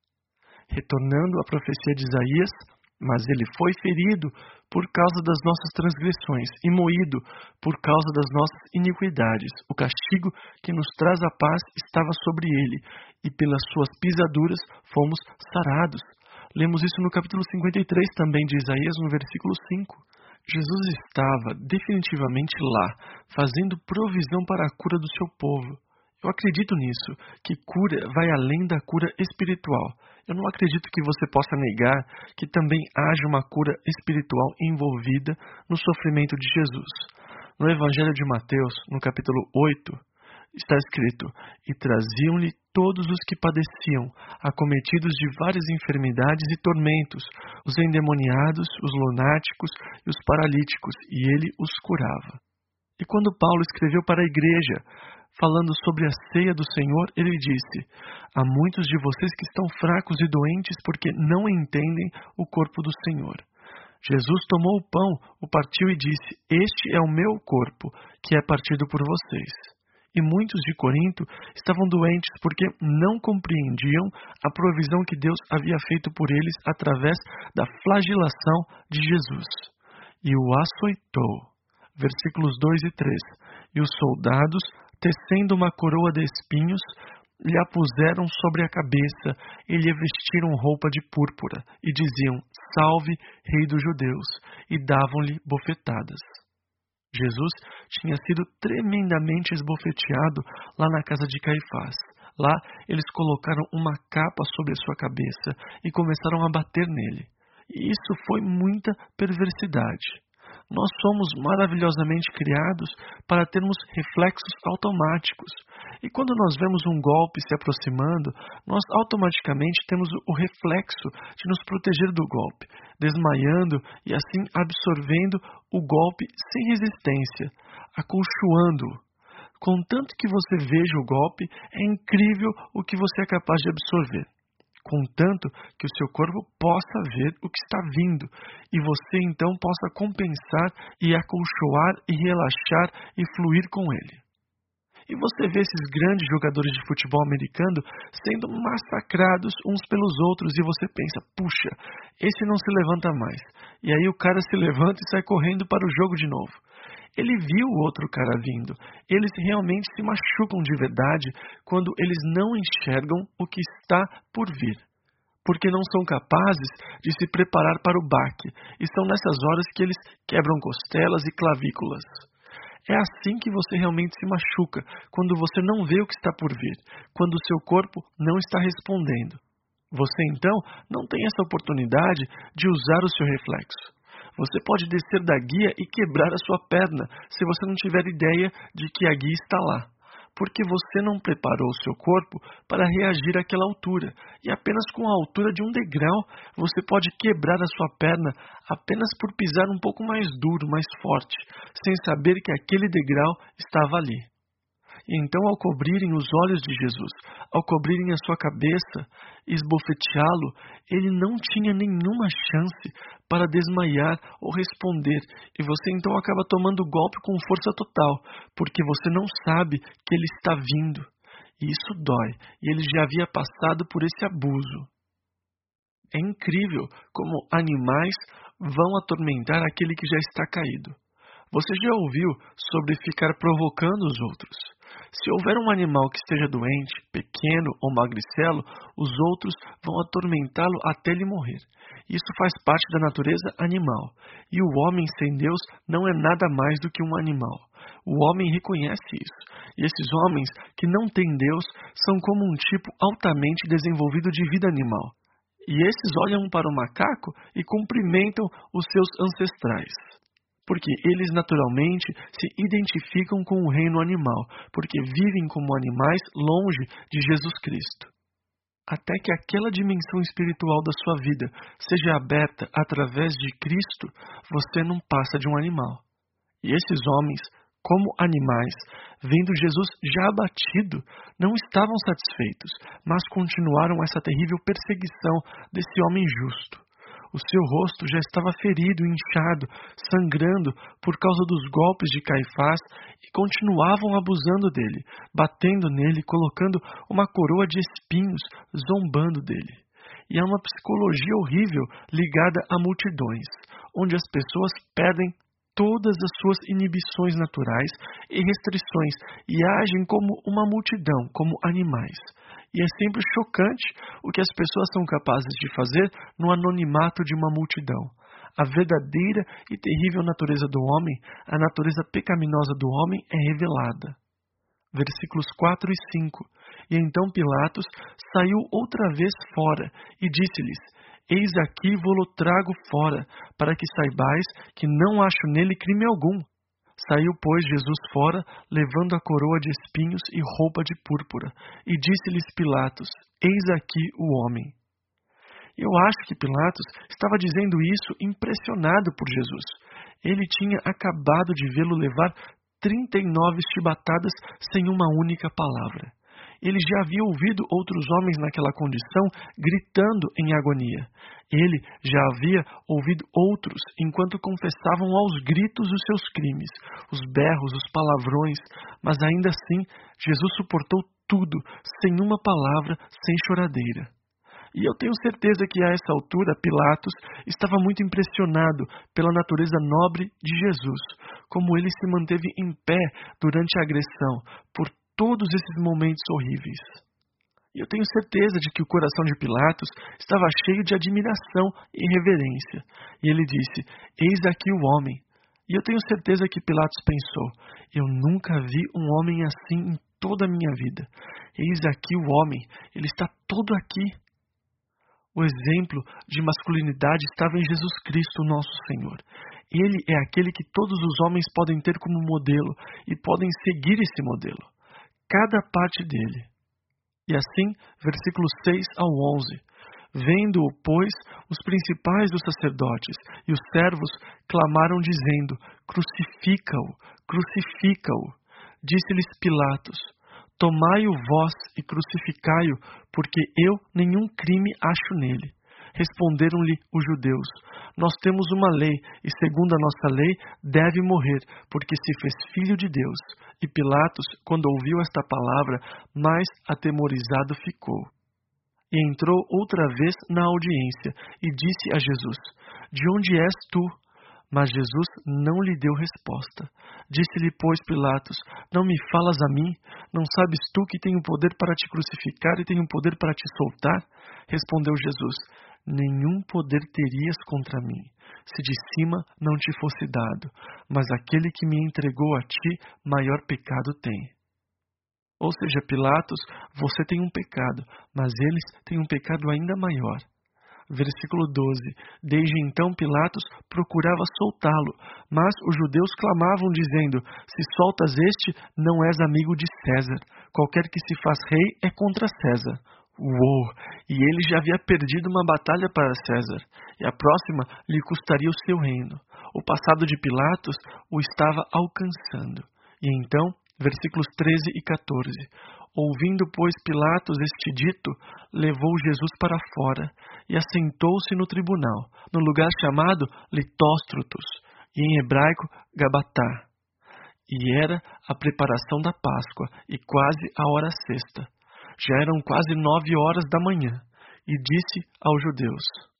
Retornando à profecia de Isaías, "Mas ele foi ferido por causa das nossas transgressões e moído por causa das nossas iniquidades. O castigo que nos traz a paz estava sobre ele, e pelas suas pisaduras fomos sarados." Lemos isso no capítulo cinquenta e três também de Isaías, no versículo cinco. Jesus estava definitivamente lá, fazendo provisão para a cura do seu povo. Eu acredito nisso, que cura vai além da cura espiritual. Eu não acredito que você possa negar que também haja uma cura espiritual envolvida no sofrimento de Jesus. No Evangelho de Mateus, no capítulo oito, está escrito, "E traziam-lhe todos os que padeciam, acometidos de várias enfermidades e tormentos, os endemoniados, os lunáticos e os paralíticos, e ele os curava." E quando Paulo escreveu para a igreja, falando sobre a ceia do Senhor, ele disse, "Há muitos de vocês que estão fracos e doentes porque não entendem o corpo do Senhor." Jesus tomou o pão, o partiu e disse, "Este é o meu corpo, que é partido por vocês." E muitos de Corinto estavam doentes porque não compreendiam a provisão que Deus havia feito por eles através da flagelação de Jesus. E o açoitou. Versículos dois e três. "E os soldados, tecendo uma coroa de espinhos, lhe a puseram sobre a cabeça e lhe vestiram roupa de púrpura, e diziam, Salve, Rei dos Judeus, e davam-lhe bofetadas. Jesus tinha sido tremendamente esbofeteado lá na casa de Caifás. Lá, eles colocaram uma capa sobre a sua cabeça e começaram a bater nele. E isso foi muita perversidade. Nós somos maravilhosamente criados para termos reflexos automáticos. E quando nós vemos um golpe se aproximando, nós automaticamente temos o reflexo de nos proteger do golpe, desmaiando e assim absorvendo o golpe sem resistência, acolchoando-o. Contanto que você veja o golpe, é incrível o que você é capaz de absorver. Contanto que o seu corpo possa ver o que está vindo, e você então possa compensar e acolchoar e relaxar e fluir com ele. E você vê esses grandes jogadores de futebol americano sendo massacrados uns pelos outros, e você pensa, puxa, esse não se levanta mais. E aí o cara se levanta e sai correndo para o jogo de novo. Ele viu o outro cara vindo. Eles realmente se machucam de verdade quando eles não enxergam o que está por vir, porque não são capazes de se preparar para o baque, e são nessas horas que eles quebram costelas e clavículas. É assim que você realmente se machuca, quando você não vê o que está por vir, quando o seu corpo não está respondendo. Você então não tem essa oportunidade de usar o seu reflexo. Você pode descer da guia e quebrar a sua perna se você não tiver ideia de que a guia está lá, porque você não preparou o seu corpo para reagir àquela altura, e apenas com a altura de um degrau você pode quebrar a sua perna apenas por pisar um pouco mais duro, mais forte, sem saber que aquele degrau estava ali. E então, ao cobrirem os olhos de Jesus, ao cobrirem a sua cabeça e esbofeteá-lo, ele não tinha nenhuma chance para desmaiar ou responder, e você então acaba tomando o golpe com força total, porque você não sabe que ele está vindo. E isso dói, e ele já havia passado por esse abuso. É incrível como animais vão atormentar aquele que já está caído. Você já ouviu sobre ficar provocando os outros? Se houver um animal que esteja doente, pequeno ou magricelo, os outros vão atormentá-lo até ele morrer. Isso faz parte da natureza animal. E o homem sem Deus não é nada mais do que um animal. O homem reconhece isso. E esses homens que não têm Deus são como um tipo altamente desenvolvido de vida animal. E esses olham para o macaco e cumprimentam os seus ancestrais, porque eles naturalmente se identificam com o reino animal, porque vivem como animais longe de Jesus Cristo. Até que aquela dimensão espiritual da sua vida seja aberta através de Cristo, você não passa de um animal. E esses homens, como animais, vendo Jesus já abatido, não estavam satisfeitos, mas continuaram essa terrível perseguição desse homem justo. O seu rosto já estava ferido, inchado, sangrando por causa dos golpes de Caifás, e continuavam abusando dele, batendo nele, colocando uma coroa de espinhos, zombando dele. E é uma psicologia horrível ligada a multidões, onde as pessoas perdem todas as suas inibições naturais e restrições e agem como uma multidão, como animais. E é sempre chocante o que as pessoas são capazes de fazer no anonimato de uma multidão. A verdadeira e terrível natureza do homem, a natureza pecaminosa do homem, é revelada. Versículos quatro e cinco. E então Pilatos saiu outra vez fora e disse-lhes: Eis aqui vou-lo trago fora, para que saibais que não acho nele crime algum. Saiu, pois, Jesus fora, levando a coroa de espinhos e roupa de púrpura, e disse-lhes Pilatos: Eis aqui o homem. Eu acho que Pilatos estava dizendo isso impressionado por Jesus. Ele tinha acabado de vê-lo levar trinta e nove chibatadas sem uma única palavra. Ele já havia ouvido outros homens naquela condição gritando em agonia. Ele já havia ouvido outros enquanto confessavam aos gritos os seus crimes, os berros, os palavrões, mas ainda assim Jesus suportou tudo, sem uma palavra, sem choradeira. E eu tenho certeza que a essa altura Pilatos estava muito impressionado pela natureza nobre de Jesus, como ele se manteve em pé durante a agressão, por todos esses momentos horríveis. E eu tenho certeza de que o coração de Pilatos estava cheio de admiração e reverência. E ele disse: Eis aqui o homem. E eu tenho certeza que Pilatos pensou: eu nunca vi um homem assim em toda a minha vida. Eis aqui o homem, ele está todo aqui. O exemplo de masculinidade estava em Jesus Cristo, nosso Senhor. Ele é aquele que todos os homens podem ter como modelo e podem seguir esse modelo, cada parte dele. E assim, versículos seis ao onze. Vendo-o, pois, os principais dos sacerdotes e os servos clamaram dizendo: Crucifica-o, crucifica-o. Disse-lhes Pilatos: Tomai-o vós e crucificai-o, porque eu nenhum crime acho nele. Responderam-lhe os judeus: Nós temos uma lei, e segundo a nossa lei deve morrer, porque se fez filho de Deus. E Pilatos, quando ouviu esta palavra, mais atemorizado ficou. E entrou outra vez na audiência, e disse a Jesus: De onde és tu? Mas Jesus não lhe deu resposta. Disse-lhe, pois, Pilatos: Não me falas a mim? Não sabes tu que tenho poder para te crucificar e tenho poder para te soltar? Respondeu Jesus: Nenhum poder terias contra mim, se de cima não te fosse dado, mas aquele que me entregou a ti, maior pecado tem. Ou seja, Pilatos, você tem um pecado, mas eles têm um pecado ainda maior. Versículo doze. Desde então Pilatos procurava soltá-lo, mas os judeus clamavam dizendo: Se soltas este, não és amigo de César. Qualquer que se faz rei é contra César. Uou! E ele já havia perdido uma batalha para César, e a próxima lhe custaria o seu reino. O passado de Pilatos o estava alcançando. E então, versículos treze e quatorze. Ouvindo, pois, Pilatos este dito, levou Jesus para fora e assentou-se no tribunal, no lugar chamado Litóstrotos, e em hebraico Gabatá. E era a preparação da Páscoa, e quase a hora sexta. Já eram quase nove horas da manhã, e disse aos judeus,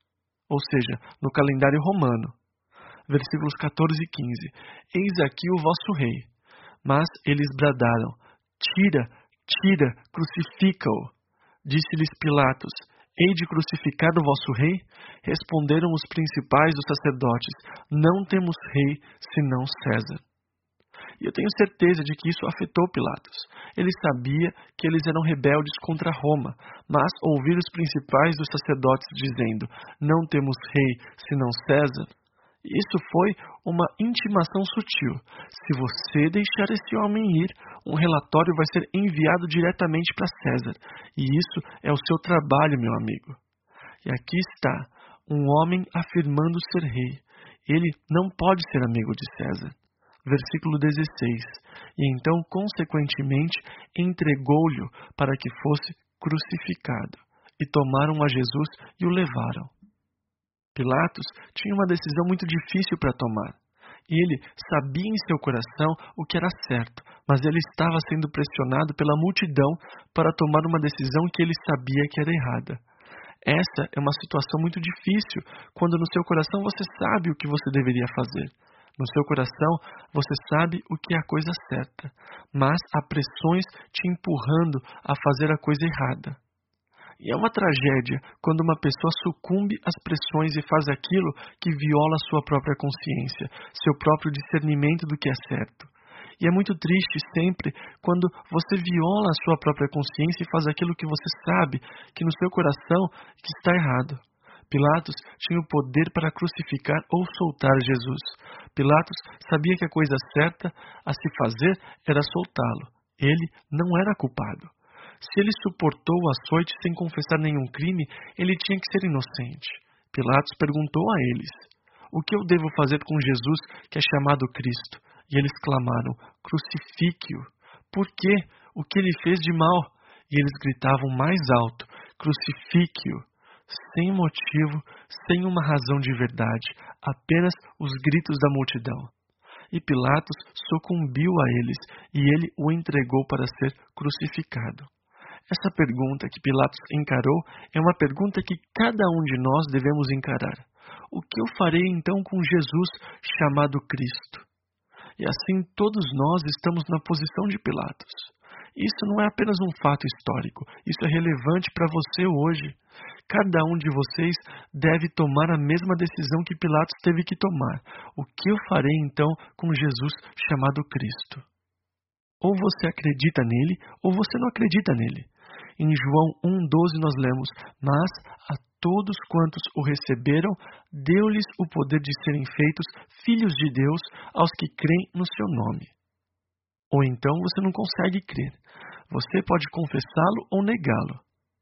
ou seja, no calendário romano, versículos quatorze e quinze, Eis aqui o vosso rei. Mas eles bradaram: Tira, tira, crucifica-o. Disse-lhes Pilatos: Hei de crucificar o vosso rei? Responderam os principais dos sacerdotes: Não temos rei, senão César. E eu tenho certeza de que isso afetou Pilatos. Ele sabia que eles eram rebeldes contra Roma, mas ouvir os principais dos sacerdotes dizendo: Não temos rei, senão César, isso foi uma intimação sutil. Se você deixar esse homem ir, um relatório vai ser enviado diretamente para César. E isso é o seu trabalho, meu amigo. E aqui está, um homem afirmando ser rei. Ele não pode ser amigo de César. Versículo dezesseis. E então, consequentemente, entregou-lhe para que fosse crucificado. E tomaram a Jesus e o levaram. Pilatos tinha uma decisão muito difícil para tomar. E ele sabia em seu coração o que era certo, mas ele estava sendo pressionado pela multidão para tomar uma decisão que ele sabia que era errada. Essa é uma situação muito difícil, quando no seu coração você sabe o que você deveria fazer. No seu coração você sabe o que é a coisa certa, mas há pressões te empurrando a fazer a coisa errada. E é uma tragédia quando uma pessoa sucumbe às pressões e faz aquilo que viola sua própria consciência, seu próprio discernimento do que é certo. E é muito triste sempre quando você viola a sua própria consciência e faz aquilo que você sabe que no seu coração que está errado. Pilatos tinha o poder para crucificar ou soltar Jesus. Pilatos sabia que a coisa certa a se fazer era soltá-lo. Ele não era culpado. Se ele suportou o açoite sem confessar nenhum crime, ele tinha que ser inocente. Pilatos perguntou a eles: O que eu devo fazer com Jesus, que é chamado Cristo? E eles clamaram: Crucifique-o. Por quê? O que ele fez de mal? E eles gritavam mais alto: Crucifique-o. Sem motivo, sem uma razão de verdade, apenas os gritos da multidão. E Pilatos sucumbiu a eles, e ele o entregou para ser crucificado. Essa pergunta que Pilatos encarou é uma pergunta que cada um de nós devemos encarar. O que eu farei então com Jesus chamado Cristo? E assim todos nós estamos na posição de Pilatos. Isso não é apenas um fato histórico, isso é relevante para você hoje. Cada um de vocês deve tomar a mesma decisão que Pilatos teve que tomar. O que eu farei então com Jesus chamado Cristo? Ou você acredita nele, ou você não acredita nele. Em João um, doze nós lemos: Mas a todos quantos o receberam, deu-lhes o poder de serem feitos filhos de Deus aos que creem no seu nome. Ou então você não consegue crer. Você pode confessá-lo ou negá-lo.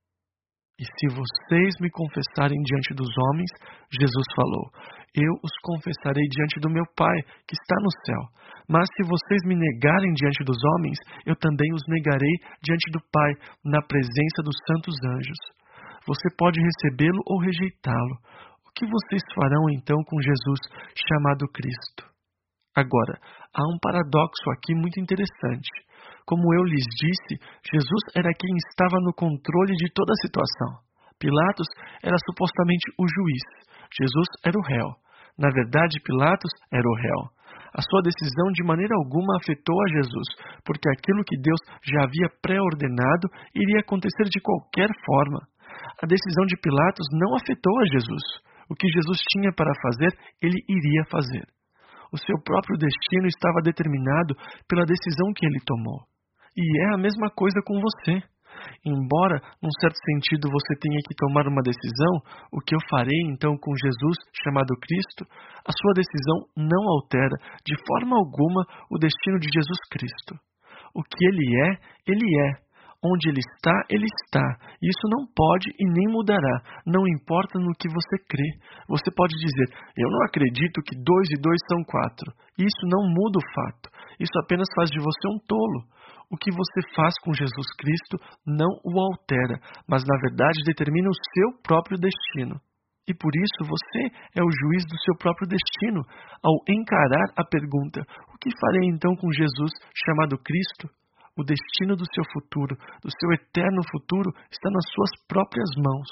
E se vocês me confessarem diante dos homens, Jesus falou, eu os confessarei diante do meu Pai, que está no céu. Mas se vocês me negarem diante dos homens, eu também os negarei diante do Pai, na presença dos santos anjos. Você pode recebê-lo ou rejeitá-lo. O que vocês farão então com Jesus, chamado Cristo? Agora, há um paradoxo aqui muito interessante. Como eu lhes disse, Jesus era quem estava no controle de toda a situação. Pilatos era supostamente o juiz. Jesus era o réu. Na verdade, Pilatos era o réu. A sua decisão de maneira alguma afetou a Jesus, porque aquilo que Deus já havia pré-ordenado iria acontecer de qualquer forma. A decisão de Pilatos não afetou a Jesus. O que Jesus tinha para fazer, ele iria fazer. O seu próprio destino estava determinado pela decisão que ele tomou. E é a mesma coisa com você. Embora, num certo sentido, você tenha que tomar uma decisão, o que eu farei então com Jesus, chamado Cristo, a sua decisão não altera, de forma alguma, o destino de Jesus Cristo. O que ele é, ele é. Onde ele está, ele está. Isso não pode e nem mudará. Não importa no que você crê. Você pode dizer, eu não acredito que dois e dois são quatro. Isso não muda o fato. Isso apenas faz de você um tolo. O que você faz com Jesus Cristo não o altera, mas na verdade determina o seu próprio destino. E por isso você é o juiz do seu próprio destino, ao encarar a pergunta, o que farei então com Jesus, chamado Cristo? O destino do seu futuro, do seu eterno futuro, está nas suas próprias mãos.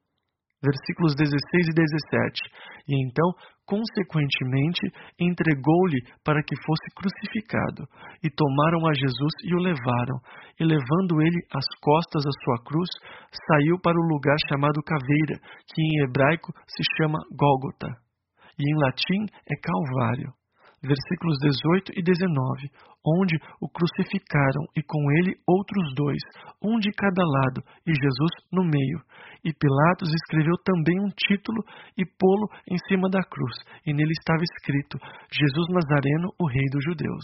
Versículos dezesseis e dezessete. E então, consequentemente, entregou-lhe para que fosse crucificado. E tomaram a Jesus e o levaram. E levando ele às costas a sua cruz, saiu para o lugar chamado Caveira, que em hebraico se chama Gólgota. E em latim é Calvário. Versículos dezoito e dezenove, onde o crucificaram e com ele outros dois, um de cada lado, e Jesus no meio. E Pilatos escreveu também um título e pô-lo em cima da cruz, e nele estava escrito, Jesus Nazareno, o Rei dos Judeus.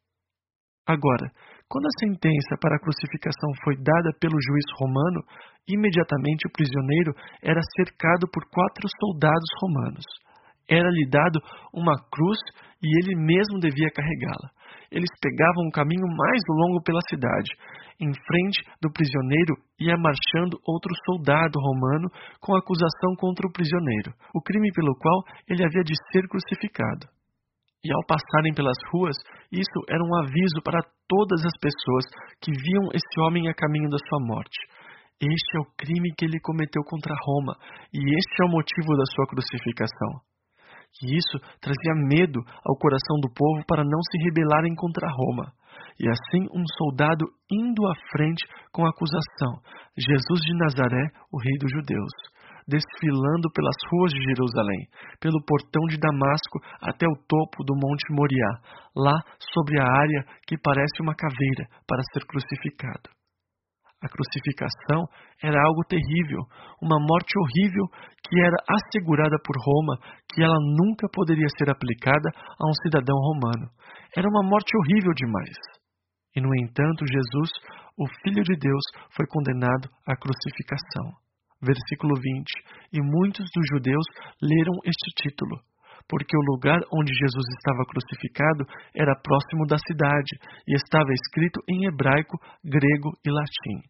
Agora, quando a sentença para a crucificação foi dada pelo juiz romano, imediatamente o prisioneiro era cercado por quatro soldados romanos. Era-lhe dado uma cruz e ele mesmo devia carregá-la. Eles pegavam um caminho mais longo pela cidade. Em frente do prisioneiro ia marchando outro soldado romano com acusação contra o prisioneiro, o crime pelo qual ele havia de ser crucificado. E ao passarem pelas ruas, isso era um aviso para todas as pessoas que viam esse homem a caminho da sua morte. Este é o crime que ele cometeu contra Roma, e este é o motivo da sua crucificação. E isso trazia medo ao coração do povo para não se rebelarem contra Roma. E assim um soldado indo à frente com a acusação, Jesus de Nazaré, o Rei dos Judeus, desfilando pelas ruas de Jerusalém, pelo portão de Damasco até o topo do Monte Moriá, lá sobre a área que parece uma caveira, para ser crucificado. A crucificação era algo terrível, uma morte horrível que era assegurada por Roma, que ela nunca poderia ser aplicada a um cidadão romano. Era uma morte horrível demais. E, no entanto, Jesus, o Filho de Deus, foi condenado à crucificação. Versículo vinte. E muitos dos judeus leram este título, porque o lugar onde Jesus estava crucificado era próximo da cidade e estava escrito em hebraico, grego e latim.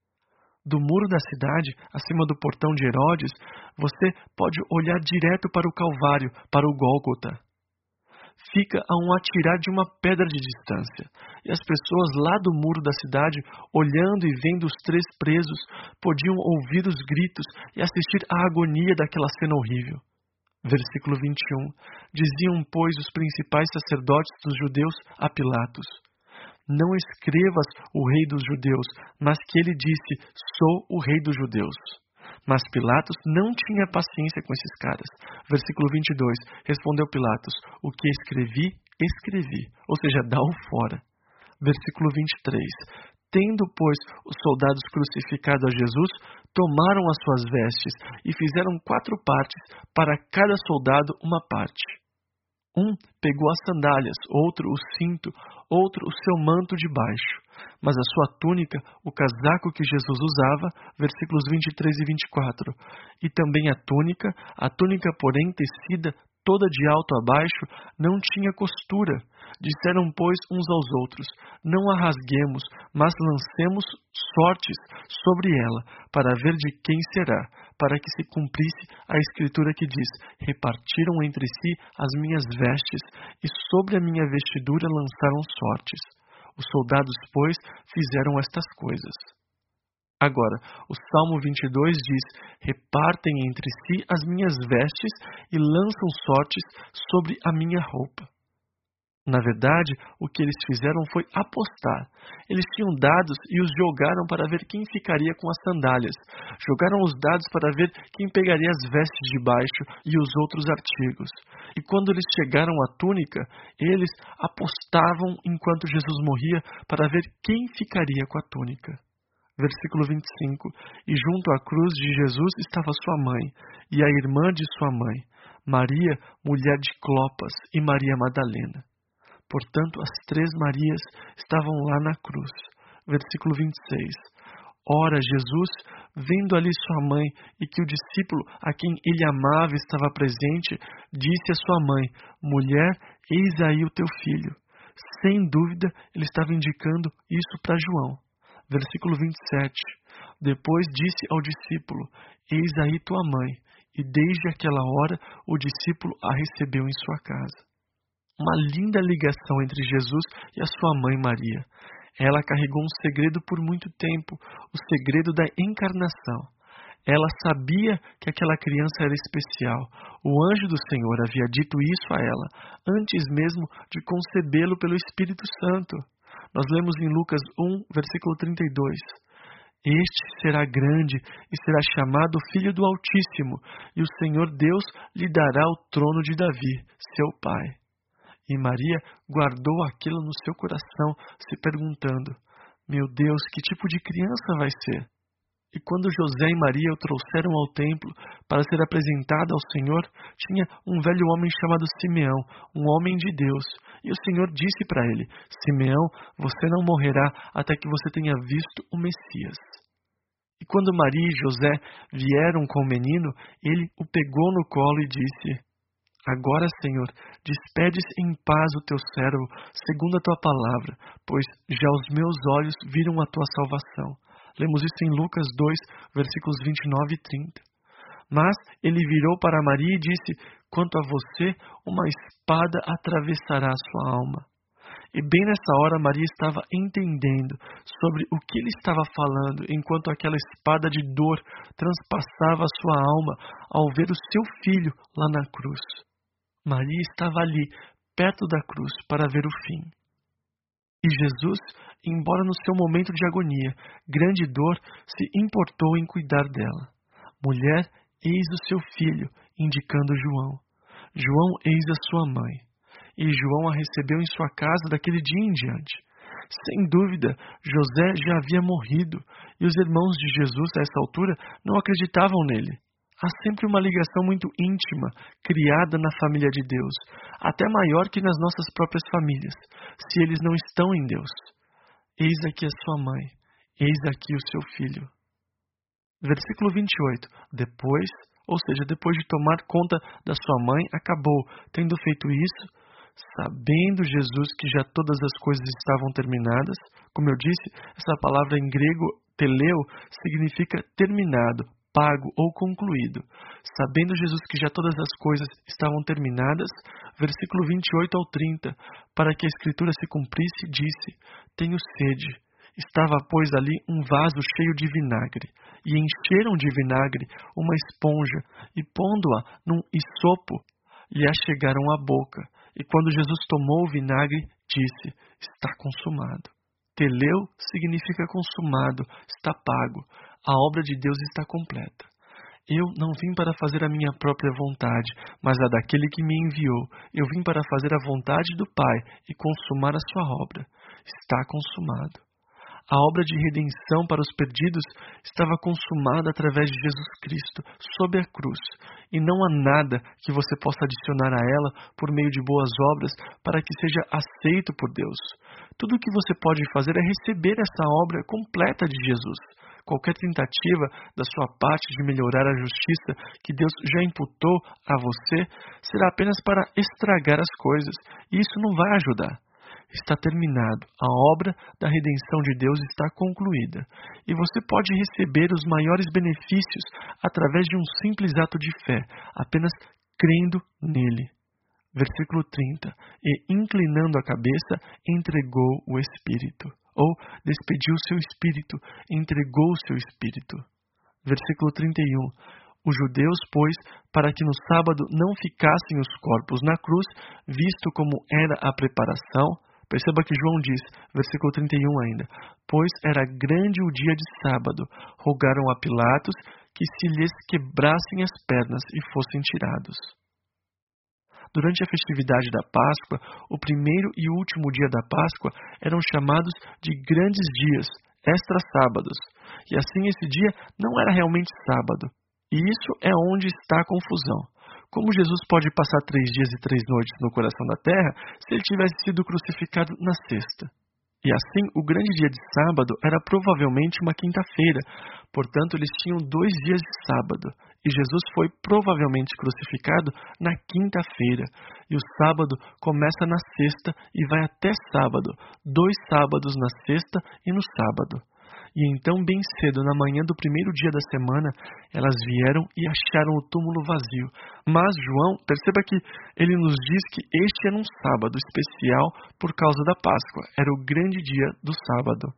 Do muro da cidade, acima do portão de Herodes, você pode olhar direto para o Calvário, para o Gólgota. Fica a um atirar de uma pedra de distância, e as pessoas lá do muro da cidade, olhando e vendo os três presos, podiam ouvir os gritos e assistir à agonia daquela cena horrível. Versículo vinte e um. Diziam, pois, os principais sacerdotes dos judeus a Pilatos: não escrevas o Rei dos Judeus, mas que ele disse, sou o Rei dos Judeus. Mas Pilatos não tinha paciência com esses caras. Versículo vinte e dois. Respondeu Pilatos, o que escrevi, escrevi. Ou seja, dá-o fora. Versículo vinte e três. Tendo, pois, os soldados crucificado a Jesus, tomaram as suas vestes e fizeram quatro partes, para cada soldado uma parte. Um pegou as sandálias, outro o cinto, outro o seu manto de baixo. Mas a sua túnica, o casaco que Jesus usava, versículos vinte e três e vinte e quatro, e também a túnica, a túnica porém tecida toda de alto a baixo, não tinha costura. Disseram, pois, uns aos outros: não a rasguemos, mas lancemos sortes sobre ela, para ver de quem será, para que se cumprisse a escritura que diz: repartiram entre si as minhas vestes, e sobre a minha vestidura lançaram sortes. Os soldados, pois, fizeram estas coisas. Agora, o Salmo vinte e dois diz: repartem entre si as minhas vestes e lançam sortes sobre a minha roupa. Na verdade, o que eles fizeram foi apostar. Eles tinham dados e os jogaram para ver quem ficaria com as sandálias. Jogaram os dados para ver quem pegaria as vestes de baixo e os outros artigos. E quando eles chegaram à túnica, eles apostavam enquanto Jesus morria para ver quem ficaria com a túnica. Versículo vinte e cinco. E junto à cruz de Jesus estava sua mãe, e a irmã de sua mãe, Maria, mulher de Clopas, e Maria Madalena. Portanto, as três Marias estavam lá na cruz. Versículo vinte e seis. Ora, Jesus, vendo ali sua mãe e que o discípulo a quem ele amava estava presente, disse à sua mãe: mulher, eis aí o teu filho. Sem dúvida, ele estava indicando isso para João. Versículo vinte e sete. Depois disse ao discípulo: eis aí tua mãe. E desde aquela hora o discípulo a recebeu em sua casa. Uma linda ligação entre Jesus e a sua mãe Maria. Ela carregou um segredo por muito tempo, o segredo da encarnação. Ela sabia que aquela criança era especial. O anjo do Senhor havia dito isso a ela, antes mesmo de concebê-lo pelo Espírito Santo. Nós lemos em Lucas um, versículo trinta e dois. Este será grande e será chamado Filho do Altíssimo, e o Senhor Deus lhe dará o trono de Davi, seu pai. E Maria guardou aquilo no seu coração, se perguntando: meu Deus, que tipo de criança vai ser? E quando José e Maria o trouxeram ao templo para ser apresentado ao Senhor, tinha um velho homem chamado Simeão, um homem de Deus. E o Senhor disse para ele: Simeão, você não morrerá até que você tenha visto o Messias. E quando Maria e José vieram com o menino, ele o pegou no colo e disse: agora, Senhor, despedes em paz o teu servo, segundo a tua palavra, pois já os meus olhos viram a tua salvação. Lemos isso em Lucas dois, versículos vinte e nove e trinta. Mas ele virou para Maria e disse: quanto a você, uma espada atravessará a sua alma. E bem nessa hora Maria estava entendendo sobre o que ele estava falando, enquanto aquela espada de dor transpassava a sua alma ao ver o seu filho lá na cruz. Maria estava ali, perto da cruz, para ver o fim. E Jesus, embora no seu momento de agonia, grande dor, se importou em cuidar dela. Mulher, eis o seu filho, indicando João. João, eis a sua mãe. E João a recebeu em sua casa daquele dia em diante. Sem dúvida, José já havia morrido, e os irmãos de Jesus, a essa altura, não acreditavam nele. Há sempre uma ligação muito íntima, criada na família de Deus, até maior que nas nossas próprias famílias, se eles não estão em Deus. Eis aqui a sua mãe, eis aqui o seu filho. Versículo vinte e oito. Depois, ou seja, depois de tomar conta da sua mãe, acabou, tendo feito isso, sabendo Jesus que já todas as coisas estavam terminadas. Como eu disse, essa palavra em grego, teleu, significa terminado, pago ou concluído. Sabendo Jesus que já todas as coisas estavam terminadas, versículo vinte e oito ao trinta, para que a escritura se cumprisse, disse: tenho sede. Estava, pois, ali um vaso cheio de vinagre, e encheram de vinagre uma esponja, e pondo-a num hisopo, lhe a chegaram à boca. E quando Jesus tomou o vinagre, disse: está consumado. Teleu significa consumado, está pago. A obra de Deus está completa. Eu não vim para fazer a minha própria vontade, mas a daquele que me enviou. Eu vim para fazer a vontade do Pai e consumar a sua obra. Está consumado. A obra de redenção para os perdidos estava consumada através de Jesus Cristo, sob a cruz, e não há nada que você possa adicionar a ela por meio de boas obras para que seja aceito por Deus. Tudo o que você pode fazer é receber essa obra completa de Jesus. Qualquer tentativa da sua parte de melhorar a justiça que Deus já imputou a você será apenas para estragar as coisas, e isso não vai ajudar. Está terminado. A obra da redenção de Deus está concluída. E você pode receber os maiores benefícios através de um simples ato de fé, apenas crendo nele. Versículo trinta. E inclinando a cabeça, entregou o Espírito. Ou despediu seu Espírito, entregou seu Espírito. Versículo trinta e um. Os judeus, pois, para que no sábado não ficassem os corpos na cruz, visto como era a preparação. Perceba que João diz, versículo trinta e um ainda, pois era grande o dia de sábado, rogaram a Pilatos que se lhes quebrassem as pernas e fossem tirados. Durante a festividade da Páscoa, o primeiro e último dia da Páscoa eram chamados de grandes dias, extra-sábados, e assim esse dia não era realmente sábado. E isso é onde está a confusão. Como Jesus pode passar três dias e três noites no coração da terra se ele tivesse sido crucificado na sexta? E assim, o grande dia de sábado era provavelmente uma quinta-feira, portanto eles tinham dois dias de sábado, e Jesus foi provavelmente crucificado na quinta-feira, e o sábado começa na sexta e vai até sábado, dois sábados na sexta e no sábado. E então, bem cedo, na manhã do primeiro dia da semana, elas vieram e acharam o túmulo vazio. Mas João, perceba que ele nos diz que este era um sábado especial por causa da Páscoa. Era o grande dia do sábado.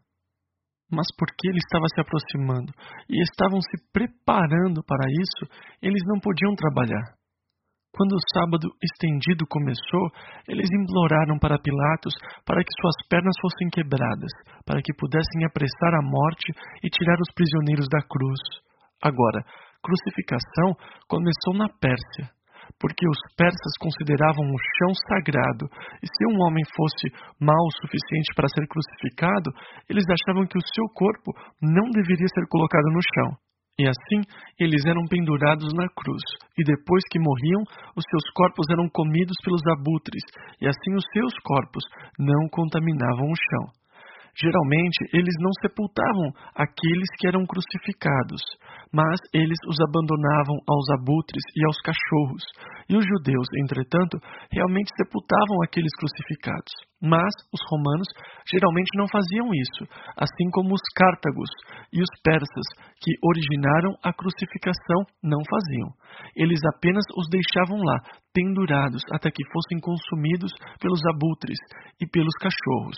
Mas porque ele estava se aproximando e estavam se preparando para isso, eles não podiam trabalhar. Quando o sábado estendido começou, eles imploraram para Pilatos para que suas pernas fossem quebradas, para que pudessem apressar a morte e tirar os prisioneiros da cruz. Agora, crucificação começou na Pérsia, porque os persas consideravam o chão sagrado, e se um homem fosse mau o suficiente para ser crucificado, eles achavam que o seu corpo não deveria ser colocado no chão. E assim, eles eram pendurados na cruz, e depois que morriam, os seus corpos eram comidos pelos abutres, e assim os seus corpos não contaminavam o chão. Geralmente, eles não sepultavam aqueles que eram crucificados, mas eles os abandonavam aos abutres e aos cachorros. E os judeus, entretanto, realmente sepultavam aqueles crucificados. Mas os romanos geralmente não faziam isso, assim como os cártagos e os persas, que originaram a crucificação, não faziam. Eles apenas os deixavam lá, pendurados, até que fossem consumidos pelos abutres e pelos cachorros.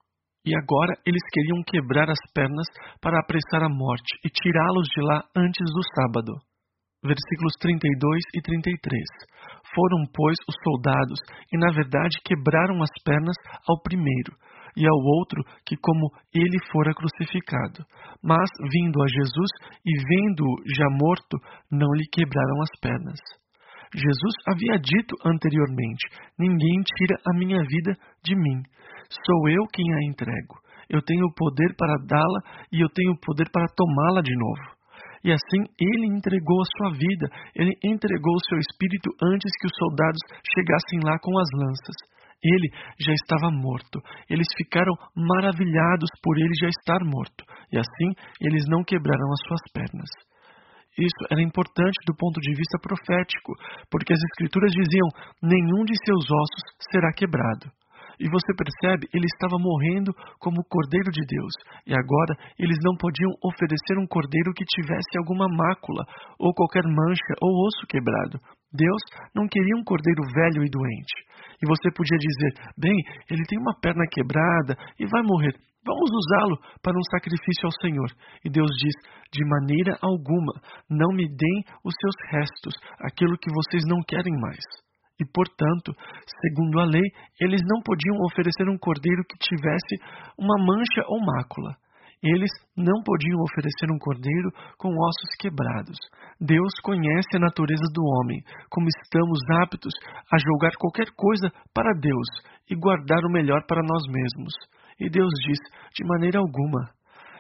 E agora eles queriam quebrar as pernas para apressar a morte e tirá-los de lá antes do sábado. Versículos trinta e dois e trinta e três. Foram, pois, os soldados e, na verdade, quebraram as pernas ao primeiro e ao outro que como ele fora crucificado. Mas, vindo a Jesus e vendo-o já morto, não lhe quebraram as pernas. Jesus havia dito anteriormente, ninguém tira a minha vida de mim. Sou eu quem a entrego. Eu tenho o poder para dá-la e eu tenho o poder para tomá-la de novo. E assim ele entregou a sua vida, ele entregou o seu espírito antes que os soldados chegassem lá com as lanças. Ele já estava morto. Eles ficaram maravilhados por ele já estar morto. E assim eles não quebraram as suas pernas. Isso era importante do ponto de vista profético, porque as Escrituras diziam, nenhum de seus ossos será quebrado. E você percebe, ele estava morrendo como o Cordeiro de Deus, e agora eles não podiam oferecer um cordeiro que tivesse alguma mácula, ou qualquer mancha, ou osso quebrado. Deus não queria um cordeiro velho e doente. E você podia dizer, bem, ele tem uma perna quebrada e vai morrer. Vamos usá-lo para um sacrifício ao Senhor. E Deus diz, de maneira alguma, não me deem os seus restos, aquilo que vocês não querem mais. E, portanto, segundo a lei, eles não podiam oferecer um cordeiro que tivesse uma mancha ou mácula. Eles não podiam oferecer um cordeiro com ossos quebrados. Deus conhece a natureza do homem, como estamos aptos a julgar qualquer coisa para Deus e guardar o melhor para nós mesmos. E Deus diz, de maneira alguma.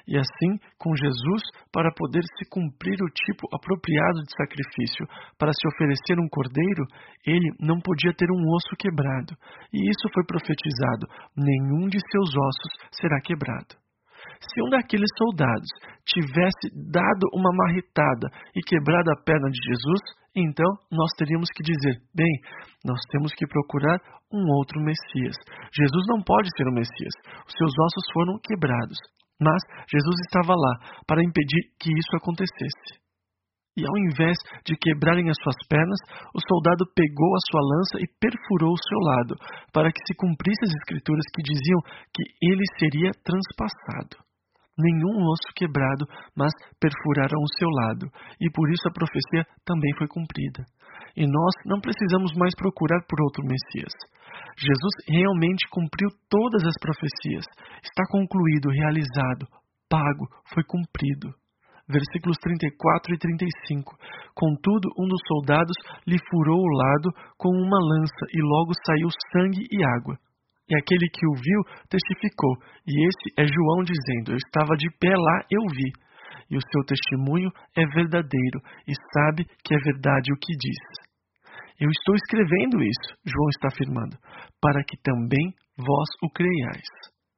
E assim, com Jesus, para poder se cumprir o tipo apropriado de sacrifício para se oferecer um cordeiro, ele não podia ter um osso quebrado. E isso foi profetizado: nenhum de seus ossos será quebrado. Se um daqueles soldados tivesse dado uma marretada e quebrado a perna de Jesus, então nós teríamos que dizer: bem, nós temos que procurar um outro Messias. Jesus não pode ser o Messias. Os seus ossos foram quebrados. Mas Jesus estava lá para impedir que isso acontecesse. E ao invés de quebrarem as suas pernas, o soldado pegou a sua lança e perfurou o seu lado, para que se cumprissem as escrituras que diziam que ele seria transpassado. Nenhum osso quebrado, mas perfuraram o seu lado, e por isso a profecia também foi cumprida. E nós não precisamos mais procurar por outro Messias. Jesus realmente cumpriu todas as profecias. Está concluído, realizado, pago, foi cumprido. Versículos trinta e quatro e trinta e cinco. Contudo, um dos soldados lhe furou o lado com uma lança, e logo saiu sangue e água. E aquele que o viu testificou, e esse é João dizendo: eu estava de pé lá, eu vi. E o seu testemunho é verdadeiro, e sabe que é verdade o que diz. Eu estou escrevendo isso, João está afirmando, para que também vós o creiais.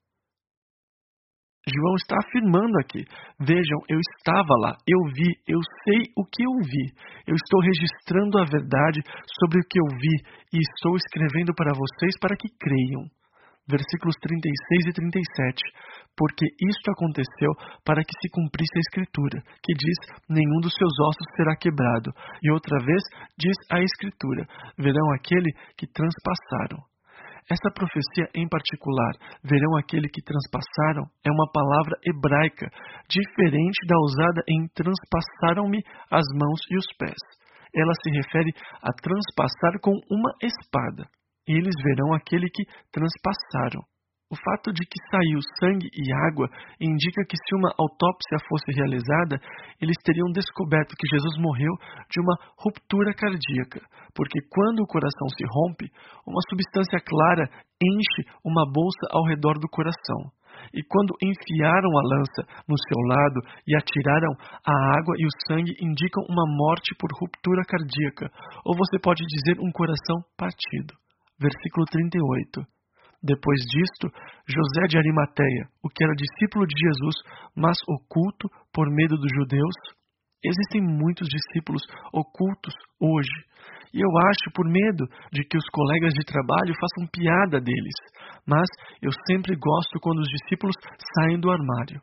João está afirmando aqui: vejam, eu estava lá, eu vi, eu sei o que eu vi. Eu estou registrando a verdade sobre o que eu vi e estou escrevendo para vocês para que creiam. Versículos trinta e seis e trinta e sete. Porque isto aconteceu para que se cumprisse a Escritura, que diz: nenhum dos seus ossos será quebrado. E outra vez diz a Escritura: verão aquele que transpassaram. Essa profecia em particular, verão aquele que transpassaram, é uma palavra hebraica, diferente da usada em transpassaram-me as mãos e os pés. Ela se refere a transpassar com uma espada. E eles verão aquele que transpassaram. O fato de que saiu sangue e água indica que, se uma autópsia fosse realizada, eles teriam descoberto que Jesus morreu de uma ruptura cardíaca, porque quando o coração se rompe, uma substância clara enche uma bolsa ao redor do coração. E quando enfiaram a lança no seu lado e atiraram, a água e o sangue indicam uma morte por ruptura cardíaca, ou você pode dizer um coração partido. Versículo trinta e oito. Depois disto, José de Arimateia, o que era discípulo de Jesus, mas oculto por medo dos judeus. Existem muitos discípulos ocultos hoje, e eu acho por medo de que os colegas de trabalho façam piada deles, mas eu sempre gosto quando os discípulos saem do armário.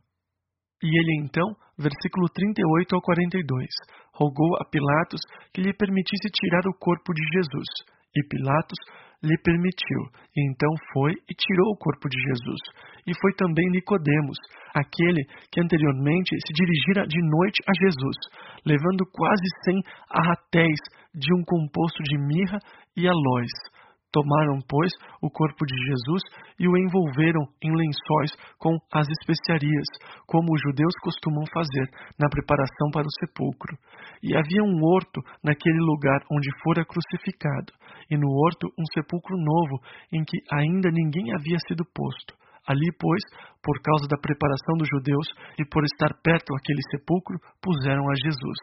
E ele então, versículo trinta e oito ao quarenta e dois, rogou a Pilatos que lhe permitisse tirar o corpo de Jesus, e Pilatos lhe permitiu, e então foi e tirou o corpo de Jesus. E foi também Nicodemos, aquele que anteriormente se dirigira de noite a Jesus, levando quase cem arratéis de um composto de mirra e aloés. Tomaram, pois, o corpo de Jesus e o envolveram em lençóis com as especiarias, como os judeus costumam fazer na preparação para o sepulcro. E havia um horto naquele lugar onde fora crucificado, e no horto um sepulcro novo, em que ainda ninguém havia sido posto. Ali, pois, por causa da preparação dos judeus e por estar perto aquele sepulcro, puseram a Jesus.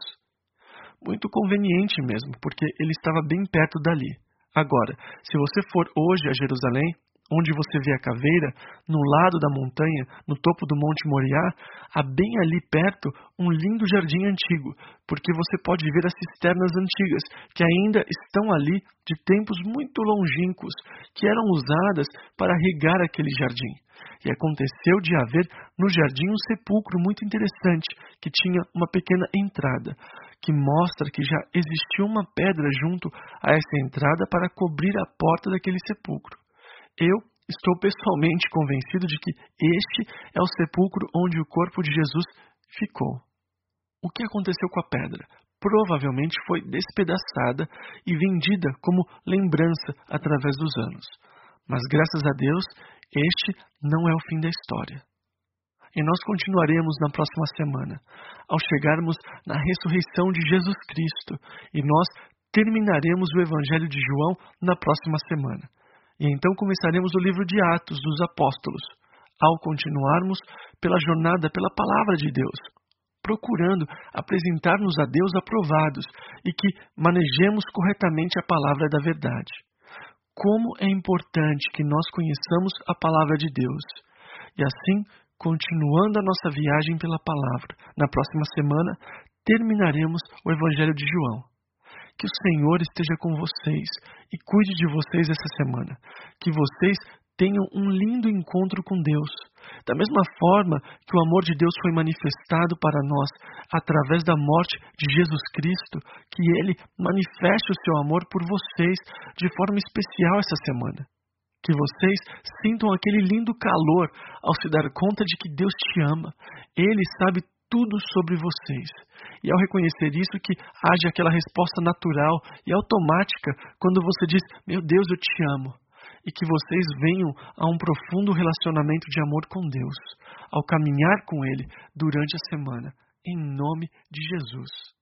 Muito conveniente mesmo, porque ele estava bem perto dali. Agora, se você for hoje a Jerusalém, onde você vê a caveira, no lado da montanha, no topo do Monte Moriá, há bem ali perto um lindo jardim antigo, porque você pode ver as cisternas antigas, que ainda estão ali de tempos muito longínquos, que eram usadas para regar aquele jardim. E aconteceu de haver no jardim um sepulcro muito interessante, que tinha uma pequena entrada, que mostra que já existiu uma pedra junto a essa entrada para cobrir a porta daquele sepulcro. Eu estou pessoalmente convencido de que este é o sepulcro onde o corpo de Jesus ficou. O que aconteceu com a pedra? Provavelmente foi despedaçada e vendida como lembrança através dos anos. Mas graças a Deus, este não é o fim da história. E nós continuaremos na próxima semana, ao chegarmos na ressurreição de Jesus Cristo, e nós terminaremos o Evangelho de João na próxima semana. E então começaremos o livro de Atos dos Apóstolos. Ao continuarmos, pela jornada, pela palavra de Deus, procurando apresentar-nos a Deus aprovados e que manejemos corretamente a palavra da verdade. Como é importante que nós conheçamos a palavra de Deus. E assim, continuando a nossa viagem pela palavra, na próxima semana terminaremos o Evangelho de João. Que o Senhor esteja com vocês e cuide de vocês essa semana. Que vocês tenham um lindo encontro com Deus. Da mesma forma que o amor de Deus foi manifestado para nós através da morte de Jesus Cristo, que Ele manifeste o seu amor por vocês de forma especial essa semana. Que vocês sintam aquele lindo calor ao se dar conta de que Deus te ama. Ele sabe tudo sobre vocês. E ao reconhecer isso, que haja aquela resposta natural e automática quando você diz, meu Deus, eu te amo. E que vocês venham a um profundo relacionamento de amor com Deus, ao caminhar com Ele durante a semana, em nome de Jesus.